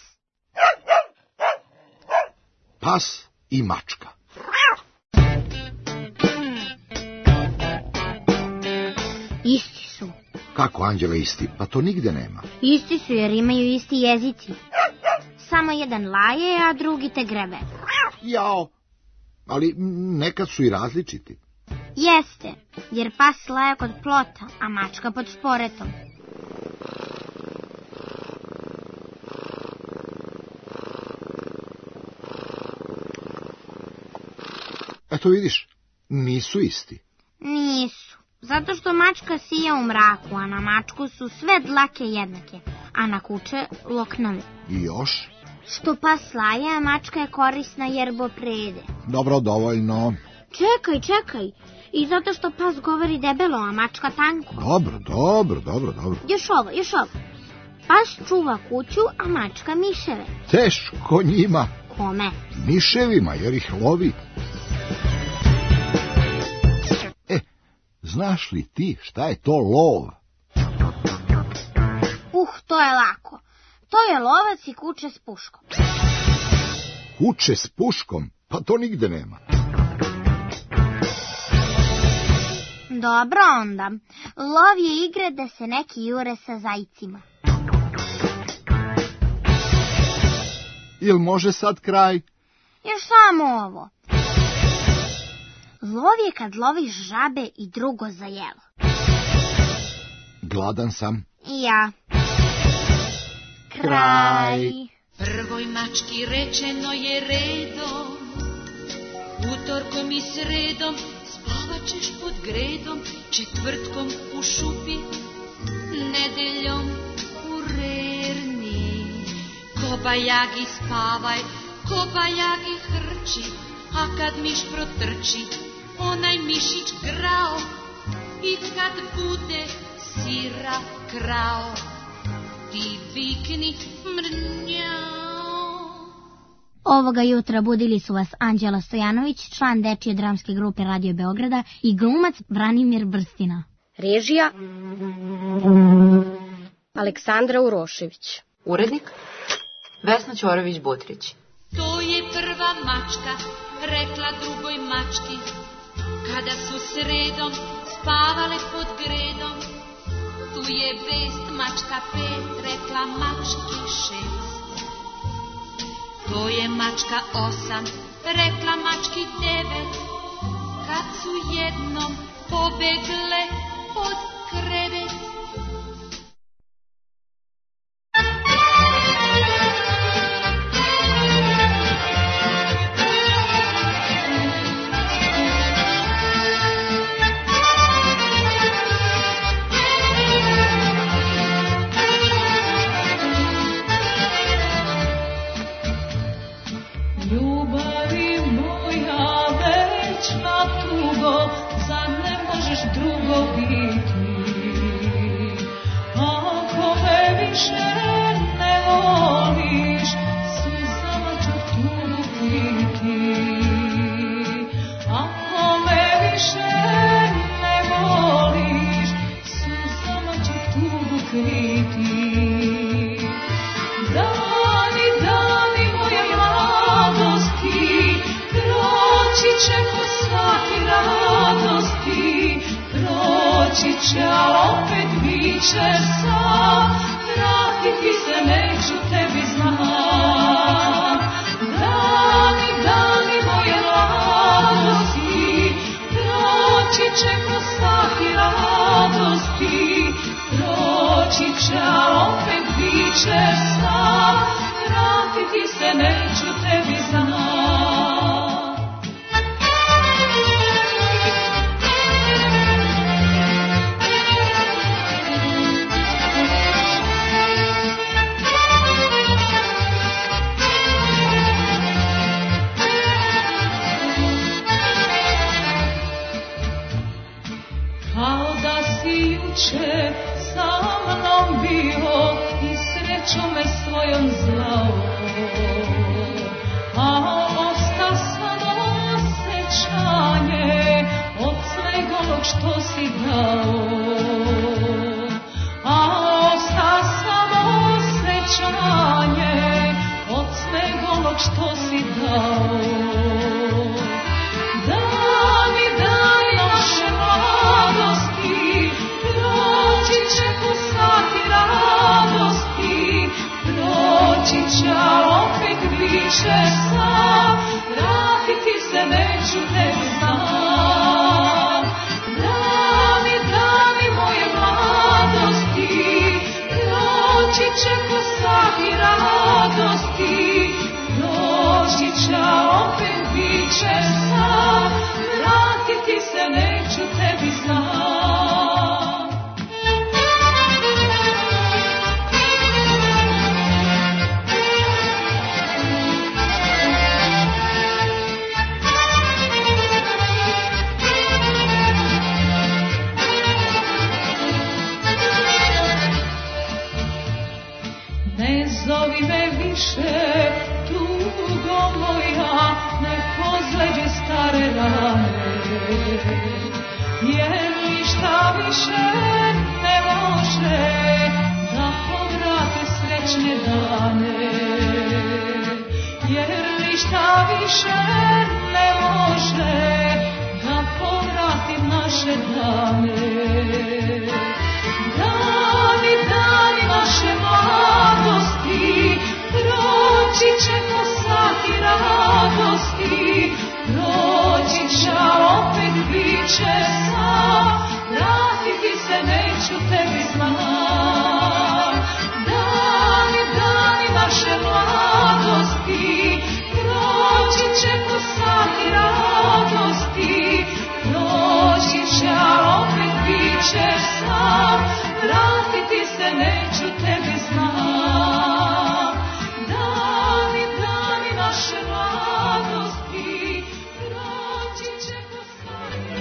Pas i mačka. Isti su. Kako, Anđela, isti? Pa to nigde nema. Isti su jer imaju isti jezici. Sa samo jedan laje, a drugi te grebe. Jao, ali nekad su i različiti. Jeste, jer pas laja kod plota, a mačka pod šporetom. Eto vidiš, nisu isti. Nisu, zato što mačka sija u mraku, a na mačku su sve dlake jednake, a na kuće loknovi. I još? Što pas laje, a mačka je korisna jer prede. Dobro, dovoljno. Čekaj. I zato što pas govori debelo, a mačka tanko. Dobro. Još ovo. Pas čuva kuću, a mačka miševe. Teško njima. Kome? Miševima, jer ih lovi. Znaš li ti šta je to lov? To je lako. To je lovac i kuće s puškom. Kuće s puškom? Pa to nigde nema. Dobro onda. Lov je igre da se neki jure sa zajcima. Jel može sad kraj? Još samo ovo. Lov je kad loviš žabe i drugo za jelo. Gladan sam. I ja. Kraj. Prvoj mački rečeno je redom, utorkom i sredom spavaćeš pod gredom, četvrtkom u šupi, nedeljom u rerni. Kobajagi spavaj, kobajagi hrči, a kad miš protrči, onaj mišić grao, i kad bude sira krao, ti vikni mrnjao. Ovoga jutra budili su vas Anđela Stojanović, član dečije dramske grupe Radio Beograda, i glumac Branimir Brstina. Režija Aleksandra Urošević. Urednik Vesna Ćorović-Butrić. To je prva mačka rekla drugoj mački, kada su sredom spavale pod gredom. Tu je vest mačka 5 rekla mački 6. To je mačka 8 rekla mački 9, kad su jednom pobegle pod krevet. Doći će, opet biće sam, vratiti se neću, tebi znam. Dani, dani moje mladosti, proći će ko sati radosti. Doći će, opet biće sam, vratiti se neću, tebi znam. Ne zovi me više, tugo moja, ne pozleđe stare rane, jer ništa više ne može da povrate srećne dane, jer ništa više ne može da povrati naše dane. Dani, dani naše mladosti, proći će ko sati radosti. Proći će, opet biće sam, vratiti se neću, tebi znam. Dani, dani naše mladosti, proći će ko sati radosti. Proći će, opet biće sam, vratiti se neću, tebi znam. Dani, dani naše mladosti, proći će ko sati.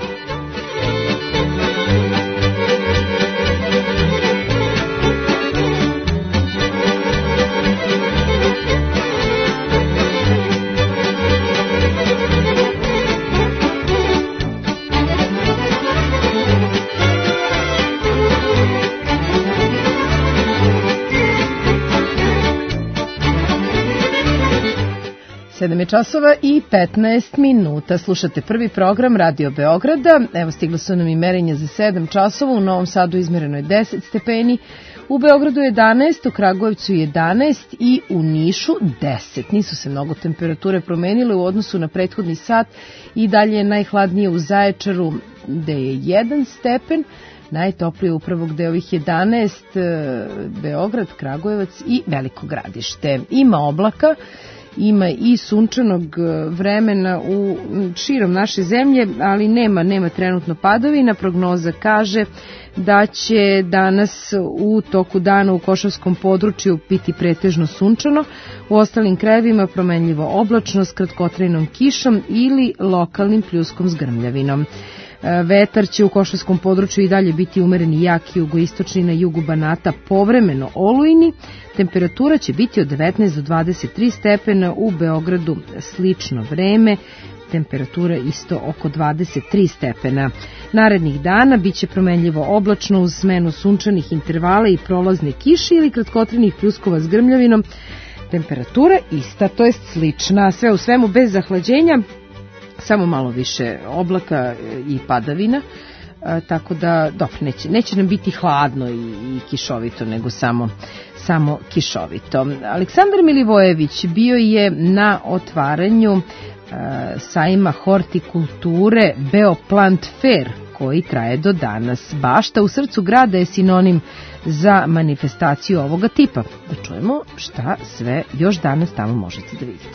Sedam je časova i 15 minuta. Slušate prvi program Radio Beograda. Evo, stigla su nam i merenja za 7 časova. U Novom Sadu izmereno je 10 stepeni, u Beogradu 11, u Kragujevcu 11 i u Nišu 10. Nisu se mnogo temperature promenile u odnosu na prethodni sat i dalje je najhladnije u Zaječaru gde je 1 stepen. Najtoplije upravo gde ovih 11, Beograd, Kragujevac i Veliko Gradište. Ima oblaka, ima i sunčanog vremena u širom naše zemlje, ali nema trenutno padavina. Prognoza kaže da će danas u toku dana u Košavskom području biti pretežno sunčano, u ostalim krajevima promenljivo oblačno s kratkotrajnom kišom ili lokalnim pljuskom s grmljavinom. Vetar će u Košavskom području i dalje biti umereni jak jugoistočni, na jugu Banata povremeno olujni. Temperatura će biti od 19 do 23 stepena, u Beogradu slično vreme, temperatura isto oko 23 stepena. Narednih dana biće promenljivo oblačno uz smenu sunčanih intervala i prolazne kiše ili kratkotrajnih pljuskova s grmljavinom. Temperatura ista, to jest slična, sve u svemu bez zahlađenja, samo malo više oblaka i padavina, tako da dobro, neće nam biti hladno i kišovito, nego samo kišovito. Aleksandar Milivojević bio je na otvaranju sajma hortikulture Beoplant Fair, koji traje do danas. Bašta u srcu grada je sinonim za manifestaciju ovoga tipa. Da čujemo šta sve još danas tamo možete da vidite.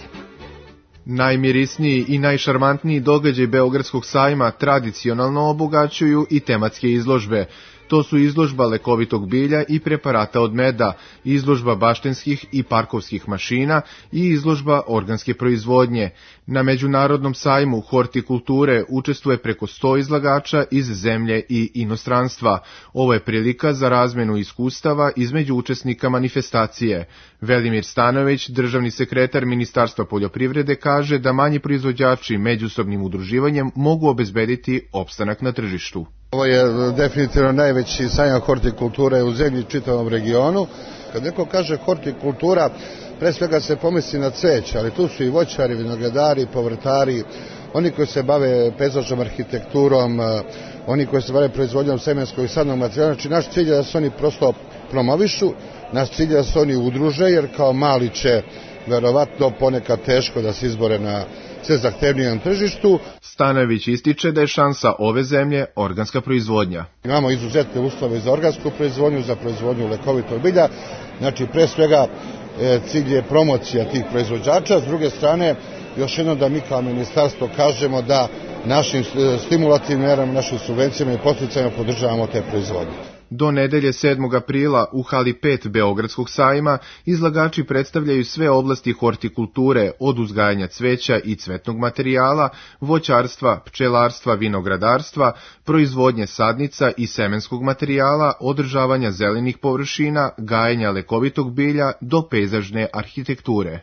Najmirisniji i najšarmantniji događaj Beogradskog sajma tradicionalno obogaćuju i tematske izložbe. To su izložba lekovitog bilja i preparata od meda, izložba baštenskih i parkovskih mašina i izložba organske proizvodnje. Na Međunarodnom sajmu hortikulture učestvuje preko 100 izlagača iz zemlje i inostranstva. Ovo je prilika za razmenu iskustava između učesnika manifestacije. Velimir Stanojević, državni sekretar Ministarstva poljoprivrede, kaže da manji proizvođači međusobnim udruživanjem mogu obezbediti opstanak na tržištu. Ovo je definitivno najveći sajam hortikulture u zemlji i čitavom regionu. Kad neko kaže hortikultura, pre svega se pomisli na cveće, ali tu su i voćari, vinogradari, povrtari, oni koji se bave pejzažnom arhitekturom, oni koji se bave proizvodnjom semenskog i sadnog materijala. Znači naš cilj je da se oni prosto promovišu, naš cilj je da se oni udruže, jer kao mali će verovatno ponekad teško da se izbore na sve zahtevnijem tržištu. Stanojević ističe da je šansa ove zemlje organska proizvodnja. Imamo izuzetne uslove za organsku proizvodnju, za proizvodnju lekovitog bilja. Znači, pre svega, cilj je promocija tih proizvođača. S druge strane, još jedno da mi kao ministarstvo kažemo da našim stimulativnim merama, našim subvencijama i podsticajima podržavamo te proizvodnje. Do nedelje 7. aprila u hali 5 Beogradskog sajma izlagači predstavljaju sve oblasti hortikulture, od uzgajanja cveća i cvetnog materijala, voćarstva, pčelarstva, vinogradarstva, proizvodnje sadnica i semenskog materijala, održavanja zelenih površina, gajenja lekovitog bilja do pejzažne arhitekture.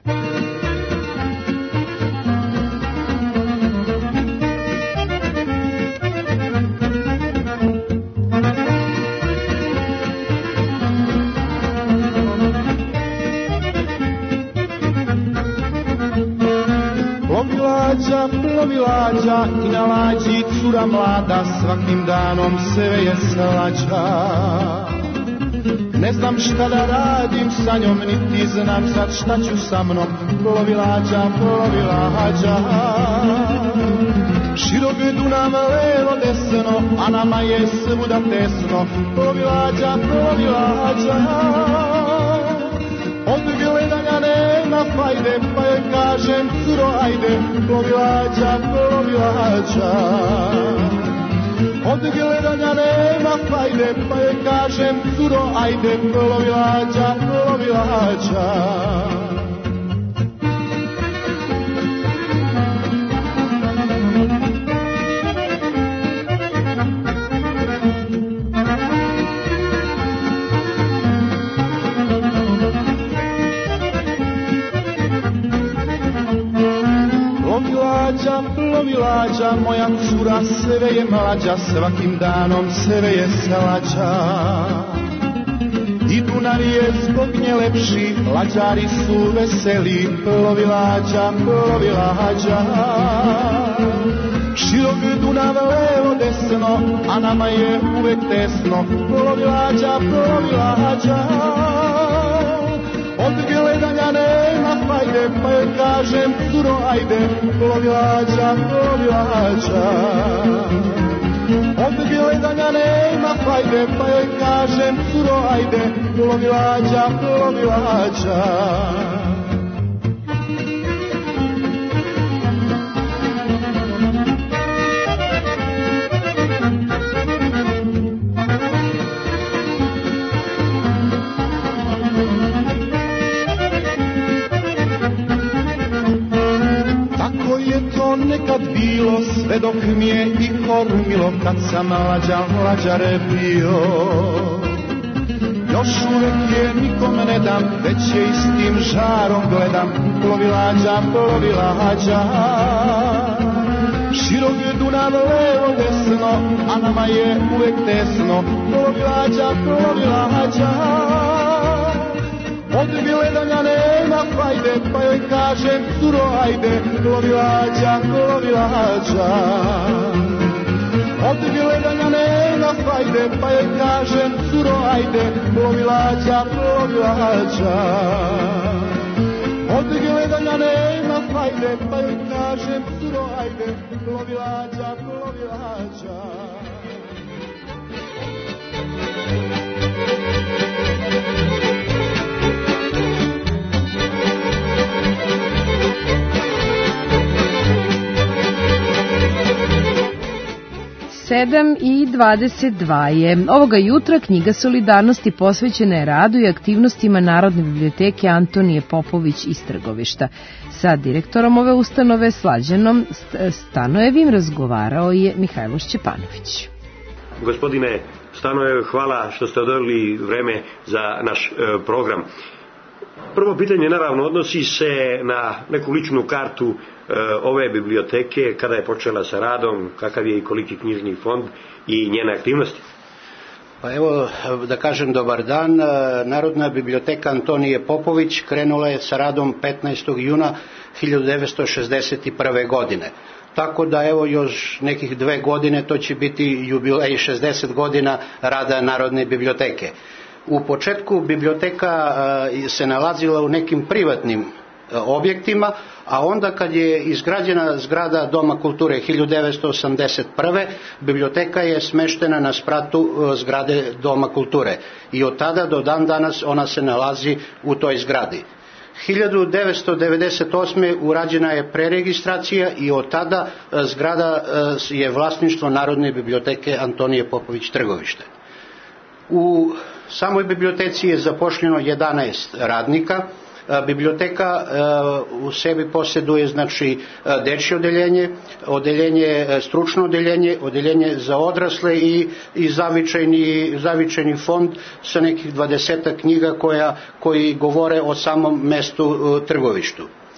Plovi lađa i na lađi cura mlada, svakim danom se veje slađa. Ne znam šta da radim sa njom, niti znam sad šta ću sa mnom. Plovi lađa, širok je Dunav levo desno, a nama je svuda tesno. Plovi lađa, od gledanja nema fajde, pa joj kažem curo ajde, plovi lađa. Od gledanja nema fajde, pa joj kažem curo ajde, plovi lađa. Plovi lađa, moja cura se veje mlađa, svakim danom se veje slađa. I Dunav je zbog nje lepši, lađari su veseli, plovi lađa. Širok je Dunav levo desno, a nama je uvek tesno, plovi lađa. Od gledanja nema fajde, pa joj kažem curo ajde, plovi lađa. Od gledanja nema fajde, pa joj kažem curo ajde, plovi lađa. Nekad bilo, sve dok mi je i kormilo, kad sam mlađare bio. Još uvek je nikom ne dam, već je istim žarom gledam, plovi lađa. Širok je Dunav levo desno, a nama je uvek tesno, plovi lađa. Od gledanja nema fajde, pa joj kažem curo ajde, plovi lađa. Od gledanja nema fajde, pa joj kažem curo ajde, plovi lađa. Od gledanja nema fajde, pa joj kažem curo ajde, plovi lađa. 7:22 je. Ovoga jutra knjiga Solidarnosti posvećena je radu i aktivnostima Narodne biblioteke Antonije Popović iz Trgovišta. Sa direktorom ove ustanove Slađanom Stanojevim razgovarao je Mihajlo Šćepanović. Gospodine Stanojev, hvala što ste odvojili vreme za naš program. Prvo pitanje naravno odnosi se na neku ličnu kartu ove biblioteke, kada je počela sa radom, kakav je i koliki knjižni fond i njene aktivnosti. Pa evo, da kažem dobar dan. Narodna biblioteka Antonije Popović krenula je sa radom 15. juna 1961. godine. tako da evo još nekih 2 godine to će biti jubilej 60 godina rada Narodne biblioteke. U početku biblioteka se nalazila u nekim privatnim objektima, a onda kad je izgrađena zgrada Doma kulture 1981. biblioteka je smeštena na spratu zgrade Doma kulture i od tada do dan danas ona se nalazi u toj zgradi. 1998. urađena je preregistracija i od tada zgrada je vlasništvo Narodne biblioteke Antonije Popović Trgovište. U samoj biblioteci je zaposleno 11 radnika. Biblioteka u sebi posjeduje znači dečje odeljenje, stručno odeljenje za odrasle i zavičajni fond sa nekih 20 knjiga koji govore o samom mestu Trgovištu.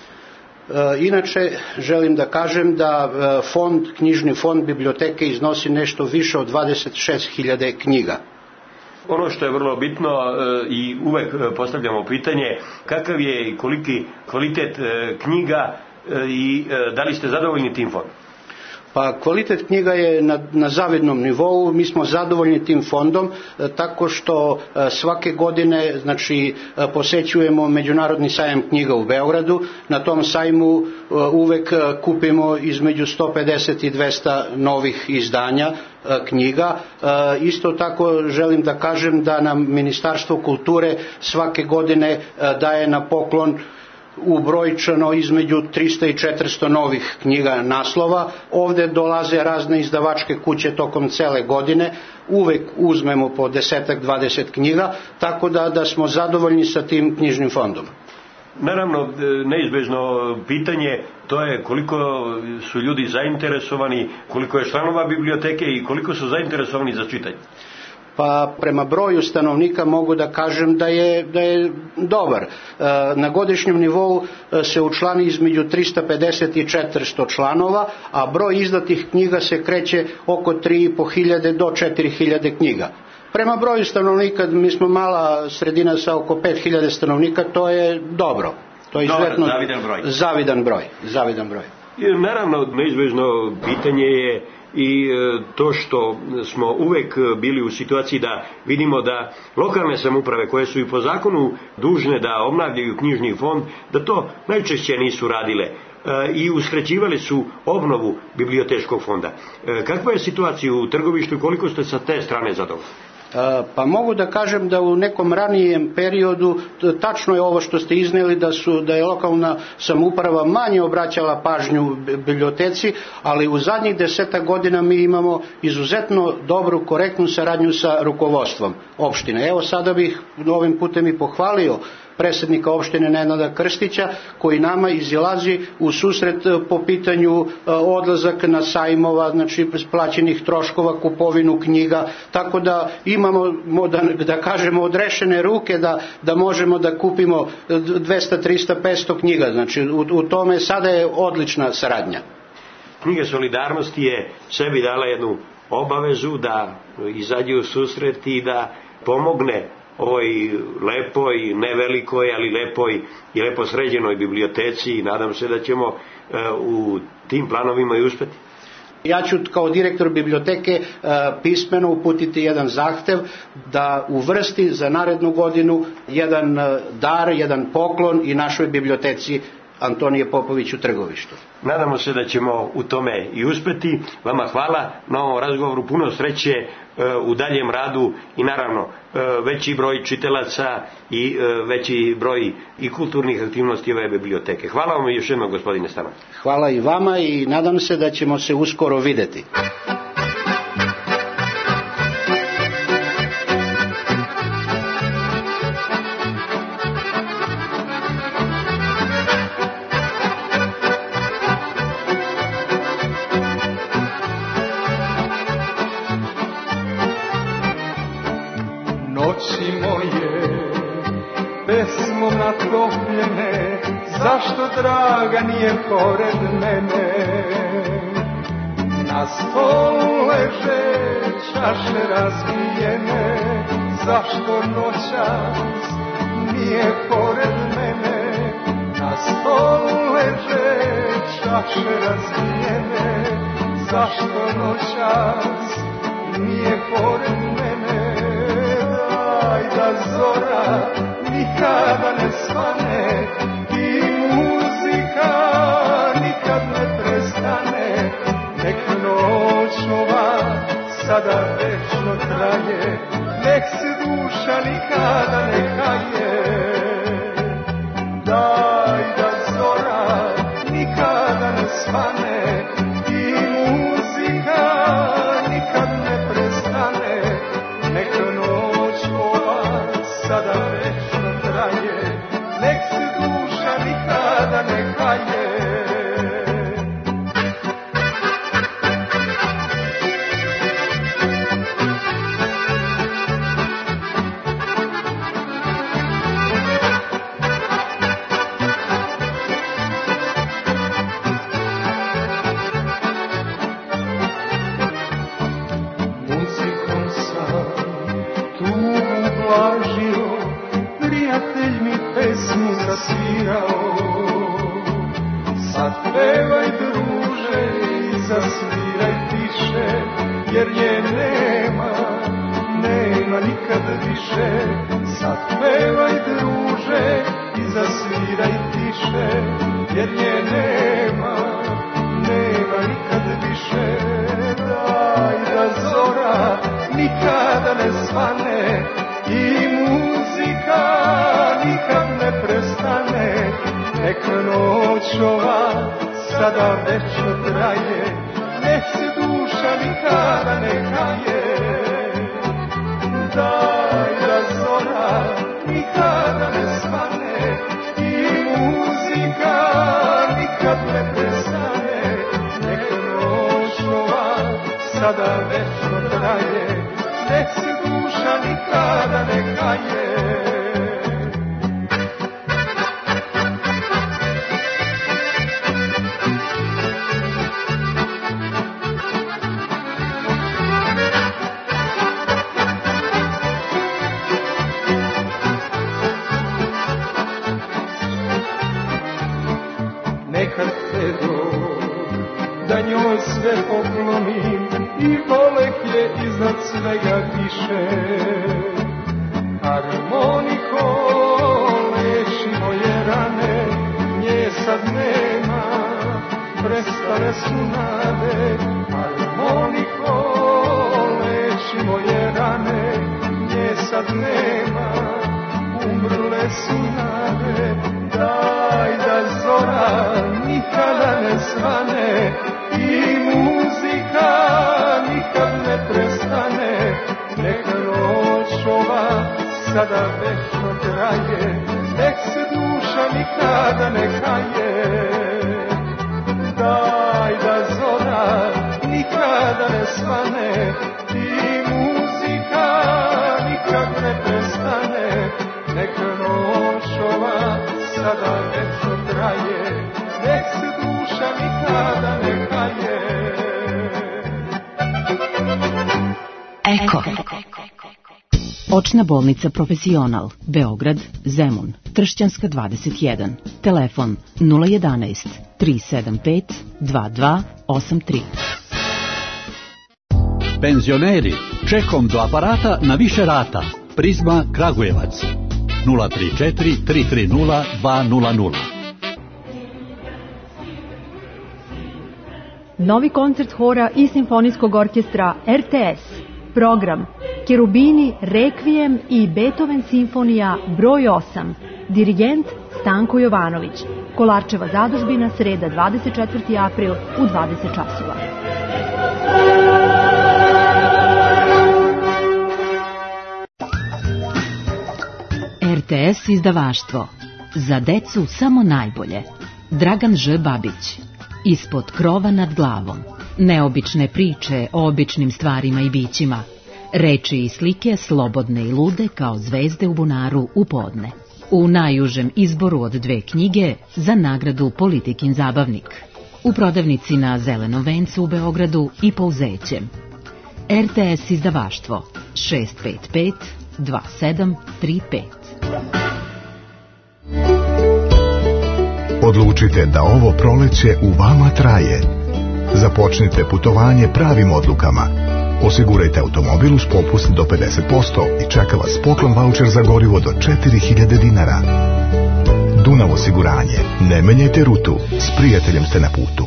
Inače, želim da kažem da knjižni fond biblioteke iznosi nešto više od 26.000 knjiga. Ono što je vrlo bitno i uvek postavljamo pitanje, kakav je i koliki kvalitet knjiga i da li ste zadovoljni tim fondom? Pa kvalitet knjiga je na zavidnom nivou, mi smo zadovoljni tim fondom tako što svake godine znači, posećujemo Međunarodni sajam knjiga u Beogradu. Na tom sajmu uvek kupimo između 150 i 200 novih izdanja knjiga. Isto tako želim da kažem da nam Ministarstvo kulture svake godine daje na poklon ubrojčano između 300 i 400 novih knjiga naslova. Ovde dolaze razne izdavačke kuće tokom cele godine. Uvek uzmemo po 10-20 knjiga, tako da smo zadovoljni sa tim knjižnim fondom. Naravno, neizbežno pitanje, to je koliko su ljudi zainteresovani, koliko je članova biblioteke i koliko su zainteresovani za čitanje. Pa prema broju stanovnika mogu da kažem da je dobar. Na godišnjem nivou se učlani između 350 i 400 članova, a broj izdatih knjiga se kreće oko 3.500 do 4.000 knjiga. Prema broju stanovnika, mi smo mala sredina sa oko 5.000 stanovnika, to je dobro. To je izuzetno zavidan broj. I naravno, neizbežno pitanje je i to što smo uvek bili u situaciji da vidimo da lokalne samouprave koje su i po zakonu dužne da obnavljaju knjižni fond, da to najčešće nisu radile i uskraćivali su obnovu bibliotečkog fonda. Kakva je situacija u Trgovištu i koliko ste sa te strane zadovoljni? Pa mogu da kažem da u nekom ranijem periodu tačno je ovo što ste izneli da je lokalna samouprava manje obraćala pažnju biblioteci, ali u zadnjih 10 godina mi imamo izuzetno dobru, korektnu saradnju sa rukovodstvom opštine. Evo sada bih ovim putem i pohvalio predsjednika opštine Nenada Krstića koji nama izlazi u susret po pitanju odlazak na sajmova, znači plaćenih troškova, kupovinu knjiga, tako da imamo, da kažemo, odrešene ruke da možemo da kupimo 200, 300, 500 knjiga, znači u tome sada je odlična saradnja. Knjiga Solidarnosti je sebi dala jednu obavezu da izađe u susret i da pomogne ovoj lepoj, ne velikoj, ali lepoj i lepo sređenoj biblioteci i nadam se da ćemo u tim planovima i uspeti. Ja ću kao direktor biblioteke pismeno uputiti jedan zahtev da uvrsti za narednu godinu jedan dar, jedan poklon i našoj biblioteci Antonije Popović u Trgovištu. Nadamo se da ćemo u tome i uspeti. Vama hvala na ovom razgovoru, puno sreće u daljem radu i naravno veći broj čitalaca i veći broj i kulturnih aktivnosti ove biblioteke. Hvala vam još jednom, gospodine Stanović. Hvala i vama i nadam se da ćemo se uskoro videti. Noći moje, pesmom natopljene, zašto draga nije pored mene? Na stolu leže čaše razbijene, zašto noćas nije pored mene? Na stolu leže čaše plače razbijene, zašto noćas nije pored mene. Daj da zora nikada ne svane i muzika nikad ne prestane. Nek noć ova sada večno traje, nek se duša nikada ne kaje. Daj da zora nikada ne svane i muzika nikad ne prestane. Nek noć ova sada večno traje, nek se duša nikada ne kaje. Sad pevaj druže i zasviraj tiše, jer je nema nikad više. Sad pevaj druže i zasviraj tiše, jer je nema nikad više. Daj da zora nikada ne svane i muzika nikad ne prestane. Nek noć ova sada večno traje, nek se duša nikada ne kaje. Daj da zora nikada ne svane i muzika nikad ne prestane. Nek noć ova sada večno traje, nek se duša nikada ne kaje. Sve poklonim i voleh je iznad svega više. Harmoniko leči moje rane, nje sad nema, prestale su nade. Harmoniko leči moje rane, nje sad nema, umrle su nade. Daj da zora nikada ne svane i muzika nikad ne prestane. Nek noć ova sada večno traje, nek se duša nikada ne kaje. Daj da zora nikada ne svane i muzika nikad ne prestane. Nek noć ova sada večno traje, nek se duša nikada ne kaje. Eko. Očna bolnica Profesional, Beograd, Zemun, Tršćanska 21. Telefon 011 375 2283. Penzioneri, čekom do aparata na više rata. Prizma Kragujevac 034 330 200. Novi koncert hora i simfonijskog orkestra RTS. Program Kerubini, Rekvijem i Beethoven simfonija broj 8. Dirigent Stanko Jovanović. Kolarčeva zadužbina, sreda 24. april u 20 časova. RTS izdavaštvo. Za decu samo najbolje. Dragan Ž. Babić. Ispod krova nad glavom. Neobične priče o običnim stvarima i bićima. Reči i slike slobodne i lude kao zvezde u bunaru u podne. U najužem izboru od 2 knjige za nagradu Politikin zabavnik. U prodavnici na Zelenom vencu u Beogradu i Pouzećem. RTS izdavaštvo 655 2735. Odlučite da ovo proleće u vama traje. Započnite putovanje pravim odlukama. Osigurajte automobil uz popust do 50% i čeka vas poklon vaučer za gorivo do 4000 dinara. Dunav osiguranje. Ne menjajte rutu. S prijateljem ste na putu.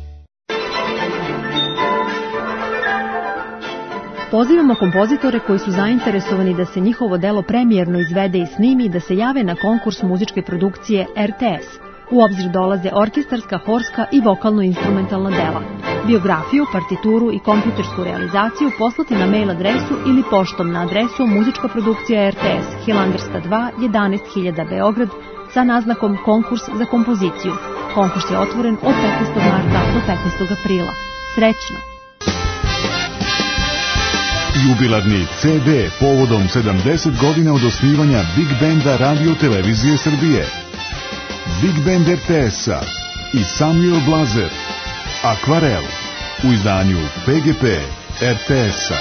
Pozivamo kompozitore koji su zainteresovani da se njihovo delo premijerno izvede i snimi da se jave na konkurs muzičke produkcije RTS. U obzir dolaze orkestarska, horska i vokalno-instrumentalna dela. Biografiju, partituru i kompjutersku realizaciju poslati na mail adresu ili poštom na adresu muzička produkcija RTS, Hilandarska 2, 11.000 Beograd, sa naznakom konkurs za kompoziciju. Konkurs je otvoren od 15. marta do 15. aprila. Srećno! Jubilarni CD povodom 70 godina od osnivanja Big Banda Radio Televizije Srbije. Big Band RTS-a i Samuel Blazer. Akvarel u izdanju PGP RTS-a.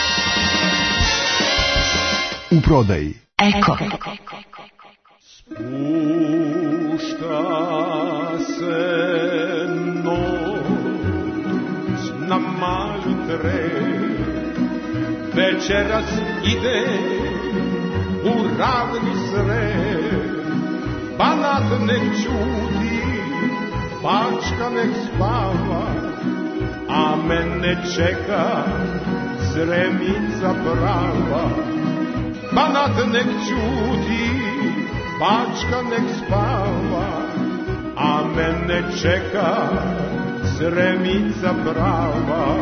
U prodaji. Eko. Spušta se noć na mali tren, večeras ide u ravni Srem. Banat nek čuti, Bačka nek spava, a mene čeka Sremica prava. Banat nek čuti, Bačka nek spava, a mene čeka Sremica prava.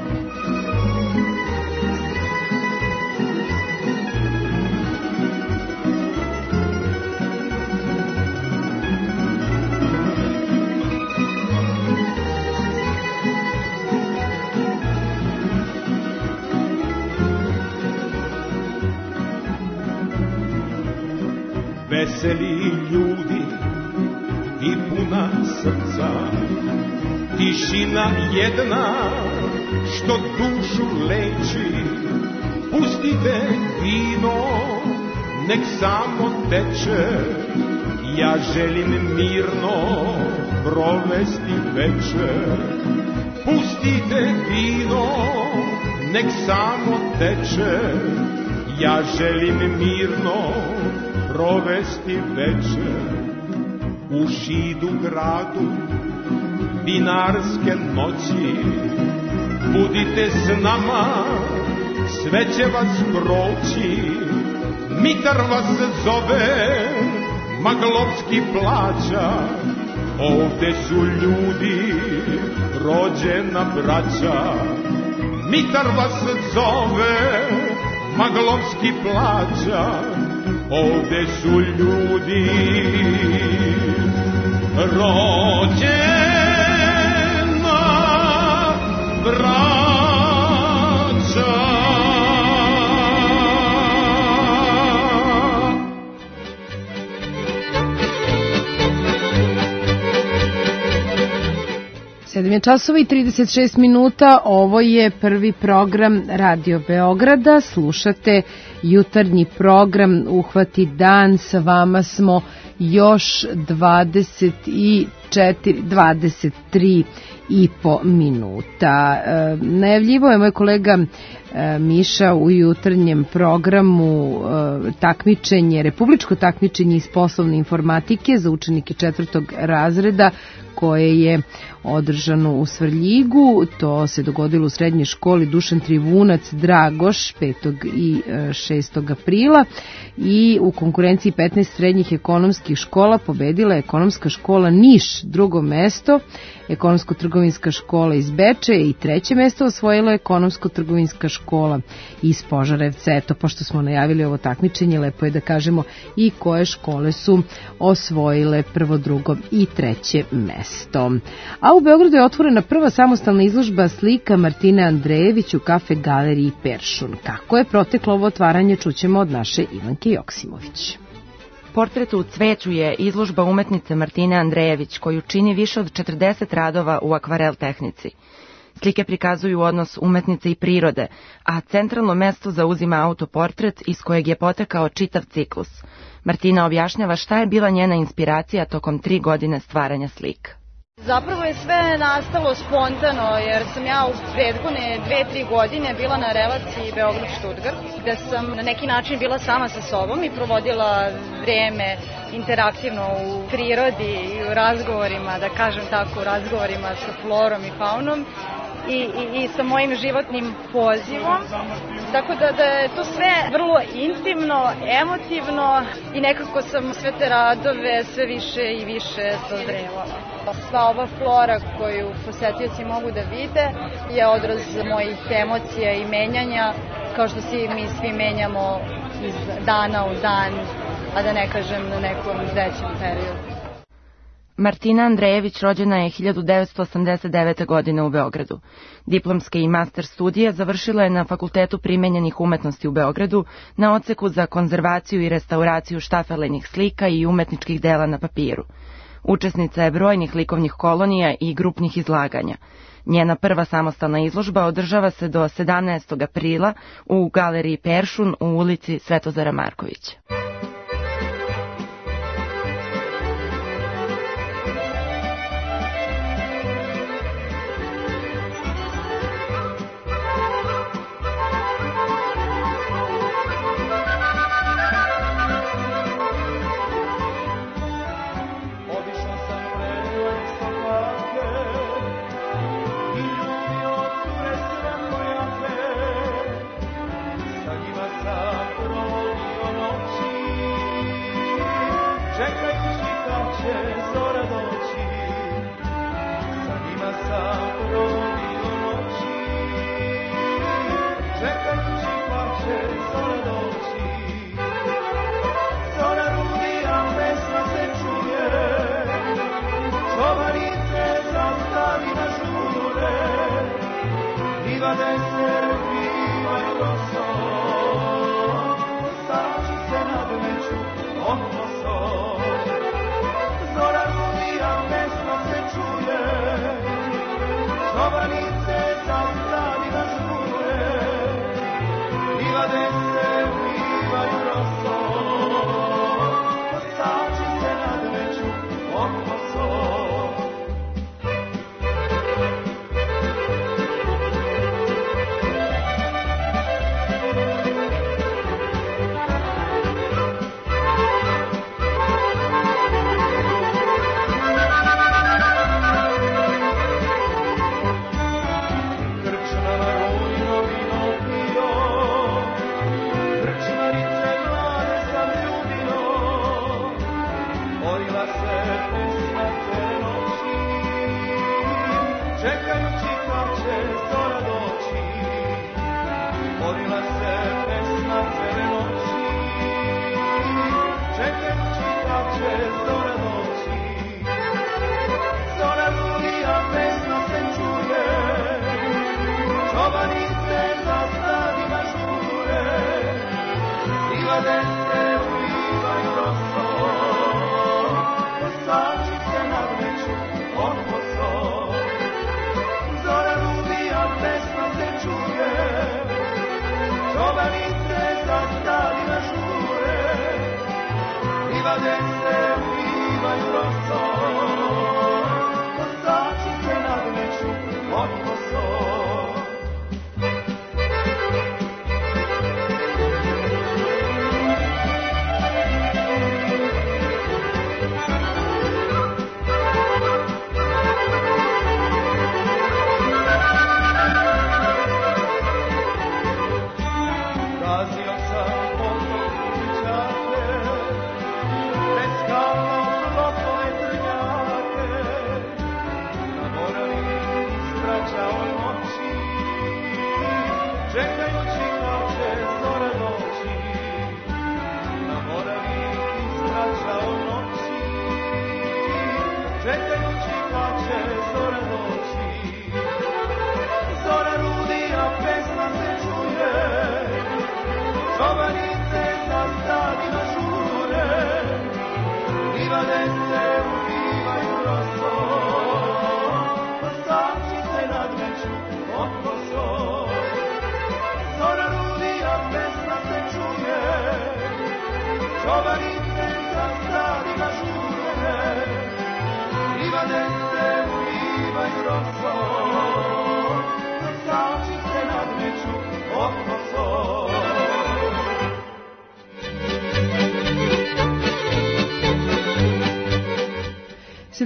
Veseli ljudi i puna srca, tišina jedna što dušu leči. Pustite vino, nek samo teče, ja želim mirno provesti večer. Pustite vino, nek samo teče, ja želim mirno provesti večer. U Šidu gradu vinarske noći, budite s nama, sve će vas proći. Mitar vas zove, Maglovski plaća, ovde su ljudi, rođena braća. Mitar vas zove, Maglovski plaća, ovde su ljudi, rođena braća. Sedam je časova i 36 minuta, ovo je prvi program Radio Beograda, slušate jutarnji program Uhvati dan, sa vama smo još 23 i po minuta. Najavljivao je moj kolega Miša u jutarnjem programu takmičenje, republičko takmičenje iz poslovne informatike za učenike 4. razreda koje je održano u Svrljigu. To se dogodilo u srednjoj školi Dušan Trivunac Dragoš 5. i 6. aprila i u konkurenciji 15 srednjih ekonomskih škola pobedila je ekonomska škola Niš, drugo mesto, ekonomsko-trgovinska škola iz Beče i treće mesto osvojila ekonomsko-trgovinska škola iz Požarevca. Eto, pošto smo najavili ovo takmičenje, lepo je da kažemo i koje škole su osvojile prvo, drugo i treće mesto. A u Beogradu je otvorena prva samostalna izložba slika Martine Andrejević u kafe galeriji Peršun. Kako je proteklo ovo otvaranje, čućemo od naše Ivanke Joksimović. Portret u cveću je izložba umetnice Martine Andrejević, koju čini više od 40 radova u akvarel tehnici. Slike prikazuju odnos umetnice i prirode, a centralno mesto zauzima autoportret iz kojeg je potekao čitav ciklus. Martina objašnjava šta je bila njena inspiracija tokom 3 godine stvaranja slika. Zapravo je sve nastalo spontano, jer sam ja u prethodne 2-3 godine bila na relaciji Beograd-Štutgart, gde sam na neki način bila sama sa sobom i provodila vreme interaktivno u prirodi i u razgovorima, da kažem tako, u razgovorima sa florom i faunom i sa mojim životnim pozivom. Tako da je to sve vrlo intimno, emotivno i nekako sam sve te radove sve više i više sazrevala. Sva ova flora koju posetioci mogu da vide je odraz mojih emocija i menjanja, kao što mi svi menjamo iz dana u dan, a da ne kažem na nekom većem periodu. Martina Andrejević rođena je 1989. godine u Beogradu. Diplomske i master studije završila je na Fakultetu primenjenih umetnosti u Beogradu na odseku za konzervaciju i restauraciju štafelejnih slika i umetničkih dela na papiru. Učesnica je brojnih likovnih kolonija i grupnih izlaganja. Njena prva samostalna izložba održava se do 17. aprila u galeriji Peršun u ulici Svetozara Markovića. Sa njima sam provodio noći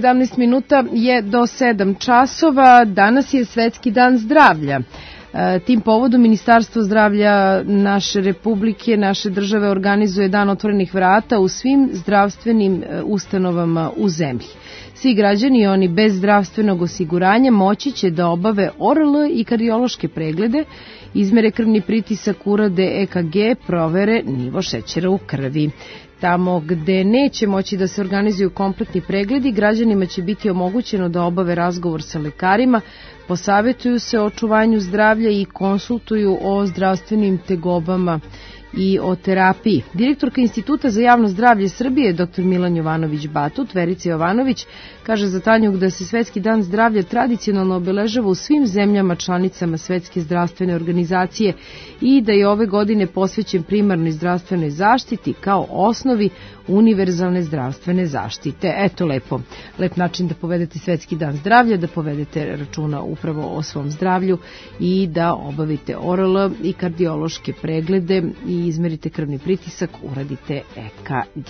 17 minuta je do 7 časova. Danas je Svetski dan zdravlja. Tim povodom Ministarstvo zdravlja naše republike, naše države organizuje dan otvorenih vrata u svim zdravstvenim ustanovama u zemlji. Svi građani i oni bez zdravstvenog osiguranja moći će da obave ORL i kardiološke preglede, izmere krvni pritisak, urade EKG, provere nivo šećera u krvi. Tamo gde neće moći da se organizuju kompletni pregledi, građanima će biti omogućeno da obave razgovor sa lekarima, posavetuju se o očuvanju zdravlja i konsultuju o zdravstvenim tegobama i o terapiji. Direktorka Instituta za javno zdravlje Srbije, dr. Milan Jovanović-Batut, Verica Jovanović, kaže za Tanjug da se Svetski dan zdravlja tradicionalno obeležava u svim zemljama članicama Svetske zdravstvene organizacije i da je ove godine posvećen primarnoj zdravstvenoj zaštiti kao osnovi univerzalne zdravstvene zaštite. Eto lep način da povedete Svetski dan zdravlja, da povedete računa upravo o svom zdravlju i da obavite ORL i kardiološke preglede i izmerite krvni pritisak, uradite EKG.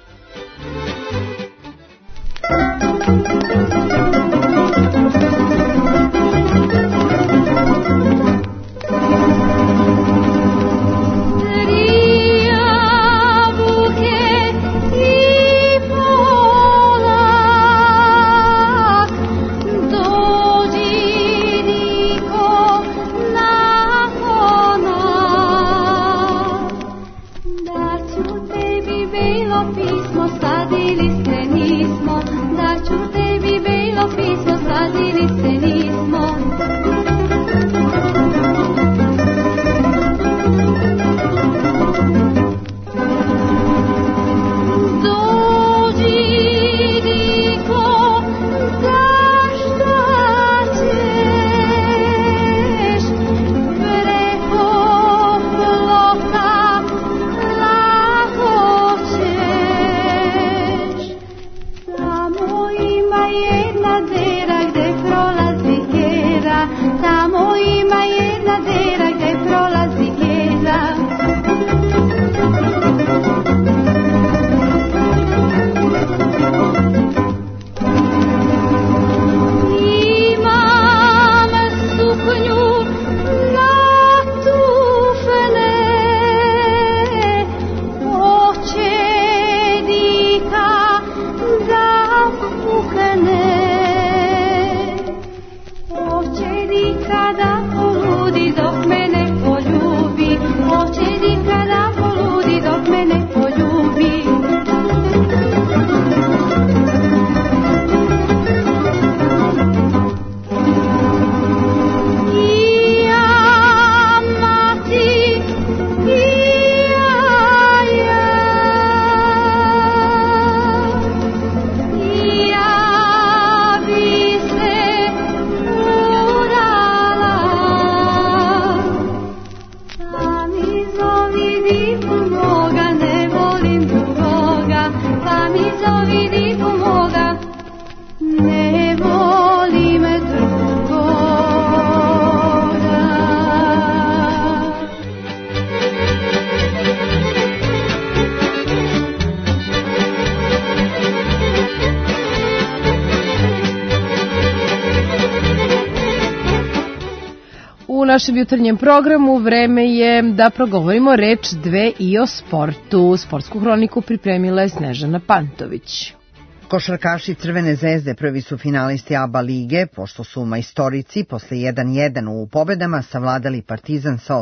U našem jutarnjem programu vreme je da progovorimo reč dve i o sportu. Sportsku hroniku pripremila je Snežana Pantović. Košarkaši Crvene zvezde prvi su finalisti ABA lige, pošto su majstorici posle 1-1 u pobedama savladali Partizan sa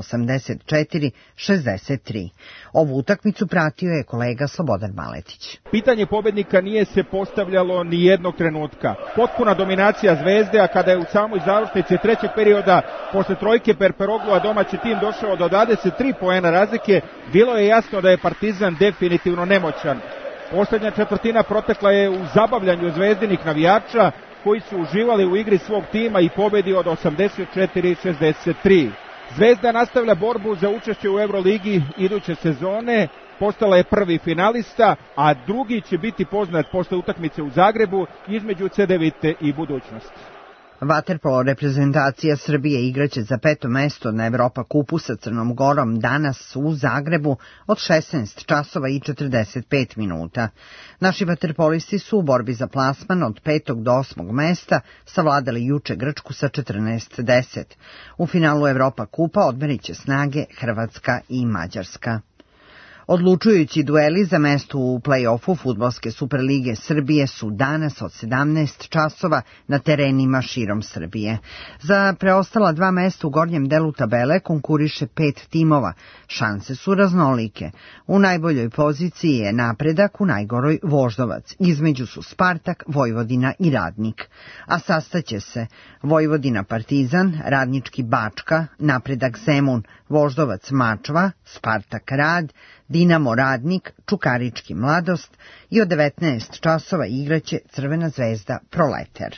84-63. Ovu utakmicu pratio je kolega Slobodan Maletić. Pitanje pobednika nije se postavljalo ni jednog trenutka. Potpuna dominacija Zvezde, a kada je u samoj završnici trećeg perioda posle trojke Perperoglua domaći tim došao do 23 poena razlike, bilo je jasno da je Partizan definitivno nemoćan. Poslednja četvrtina protekla je u zabavljanju zvezdinih navijača koji su uživali u igri svog tima i pobedi od 84-63. Zvezda nastavlja borbu za učešće u Euroligi iduće sezone, postala je prvi finalista, a drugi će biti poznat posle utakmice u Zagrebu između Cedevite i Budućnosti. Vaterpolo reprezentacija Srbije igraće za 5. mesto na Evropa kupu sa Crnom Gorom danas u Zagrebu od 16 časova i 45 minuta. Naši vaterpolisti su u borbi za plasman od 5. do 8. mesta savladali juče Grčku sa 14:10. U finalu Evropa kupa odmerit će snage Hrvatska i Mađarska. Odlučujući dueli za mesto u play-offu Fudbalske Superlige Srbije su danas od 17 časova na terenima širom Srbije. Za preostala 2 mesta u gornjem delu tabele konkuriše 5 timova. Šanse su raznolike. U najboljoj poziciji je Napredak, u najgoroj Voždovac. Između su Spartak, Vojvodina i Radnik. A sastaće se Vojvodina Partizan, Radnički Bačka, Napredak Zemun, Voždovac Mačva, Spartak Rad, Dinamo Radnik, Čukarički Mladost i od 19 časova igraće Crvena zvezda Proleter.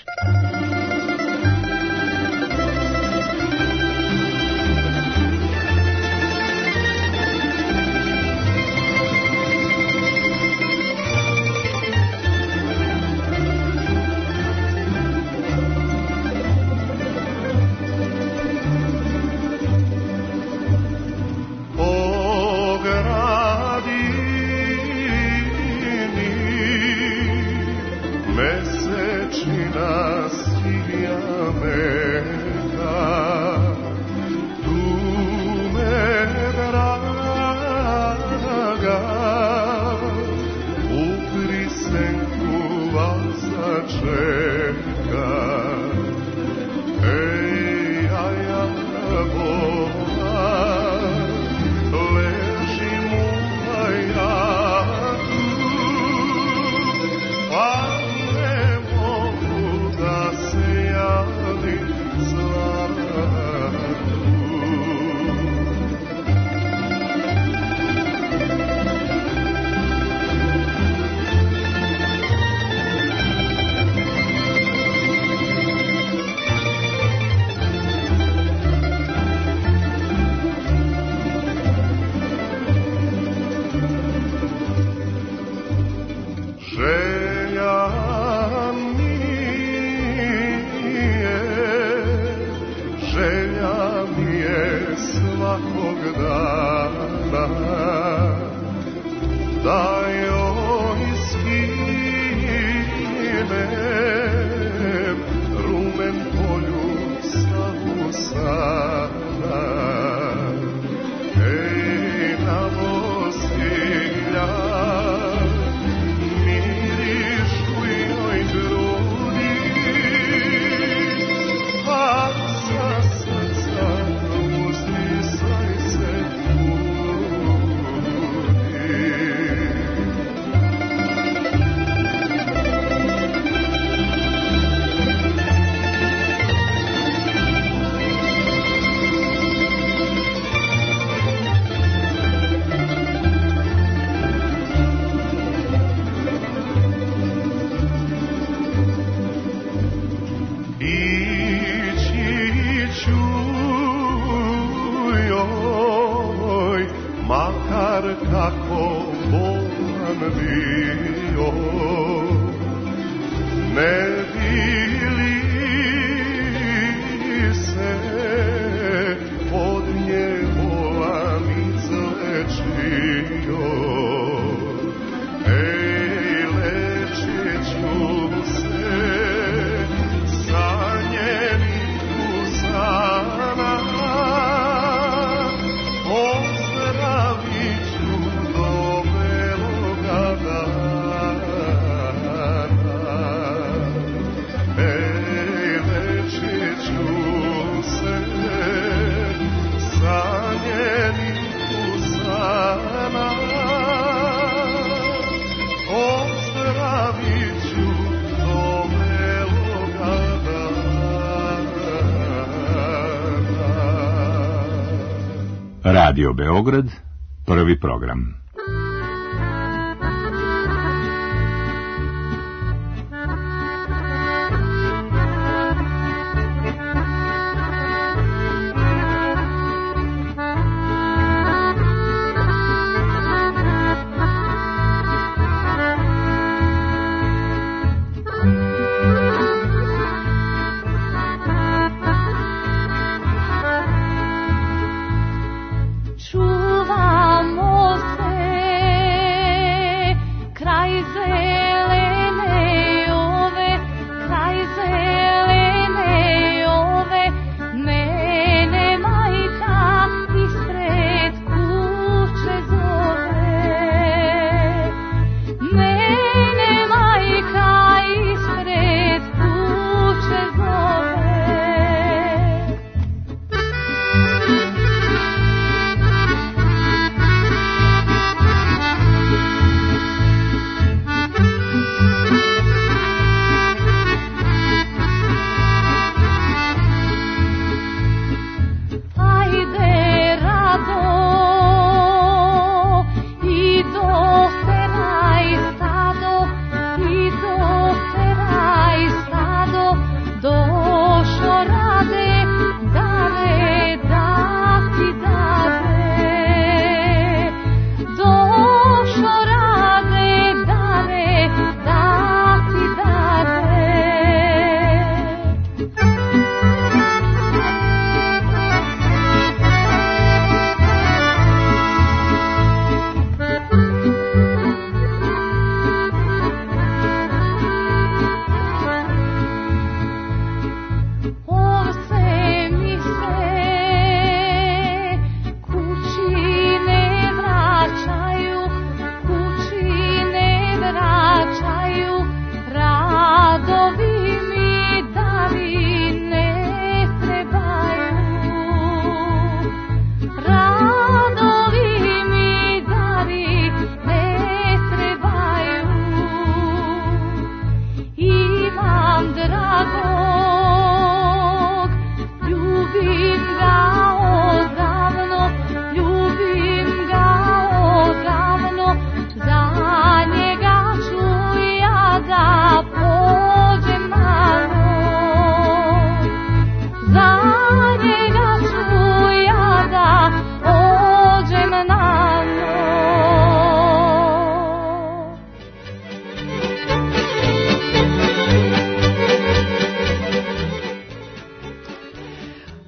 Radio Beograd, prvi program.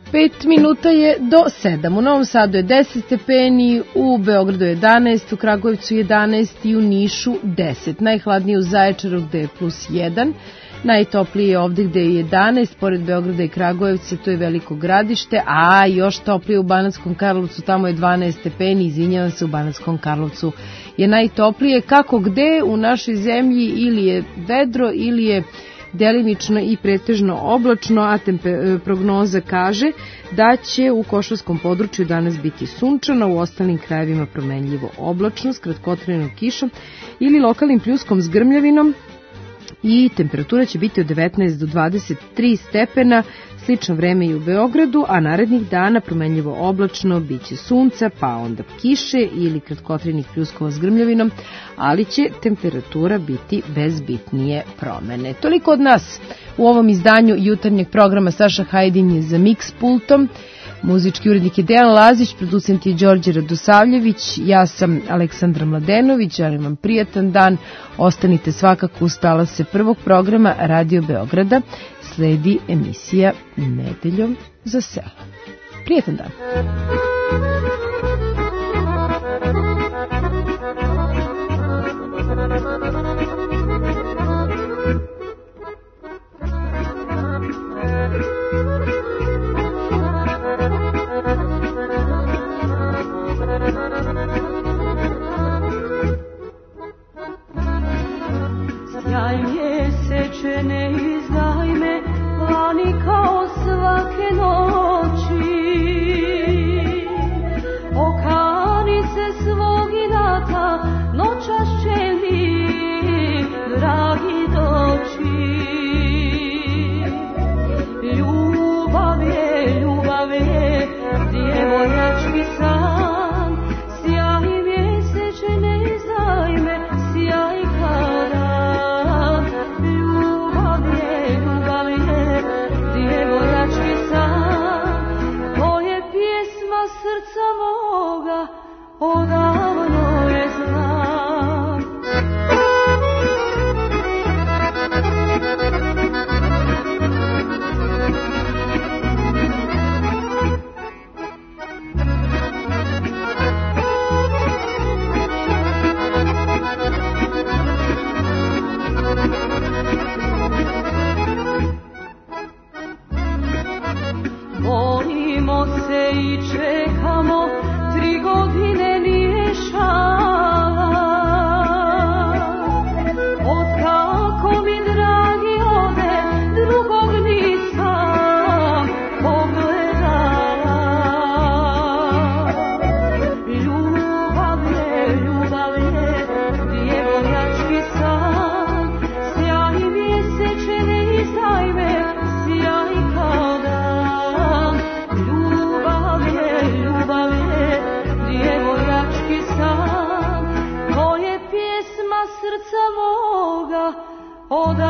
5 minuta je do 7. U Novom Sadu je 10 stepeni, u Beogradu je 11, u Kragujevcu 11 i u Nišu 10. Najhladnije u Zaječaru gde je plus 1. Najtoplije je ovde gde je 11, pored Beograda i Kragujevca, to je Veliko Gradište, a još toplije u Banatskom Karlovcu, tamo je 12 stepeni, izvinjavam se, u Banatskom Karlovcu je najtoplije. Kako gde u našoj zemlji, ili je vedro ili je delimično i pretežno oblačno, a prognoza kaže da će u Košarskom području danas biti sunčano, u ostalim krajevima promenljivo oblačno s kratkotrenom kišom ili lokalnim pljuskom s grmljavinom i temperatura će biti od 19 do 23 stepena, slično vreme i u Beogradu, a narednih dana promenljivo oblačno, biće sunca, pa onda kiše ili kratkotrenih pljuskova s grmljavinom, ali će temperatura biti bez bitnije promene. Toliko od nas u ovom izdanju jutarnjeg programa. Saša Hajdin je za Mix pultom, muzički urednik je Dejan Lazić, producent je Đorđe Radosavljević, ja sam Aleksandra Mladenović, želim vam prijatan dan, ostanite svakako uz talase prvog programa Radio Beograda, sledi emisija Nedeljom za selo. Prijatan dan. Sjaj mjesečne izdaj me, lani kao svake noći. Okani se svog inata, noćas će mi, dragi, doći. Ljubav je, djevojački san, sjaj mjesečne izdaj me, sjaj kada. Srca moga odavno je znam. Volimo se i čekamo, 3 godine nije šala. Otkako mi dragi ode, drugog nisam pogledala. Ljubav je, djevojački san, sjaj mjesečne izdaj me, sjaj kao dan. Ljubav je, djevojački san, to je pjesma srca moga,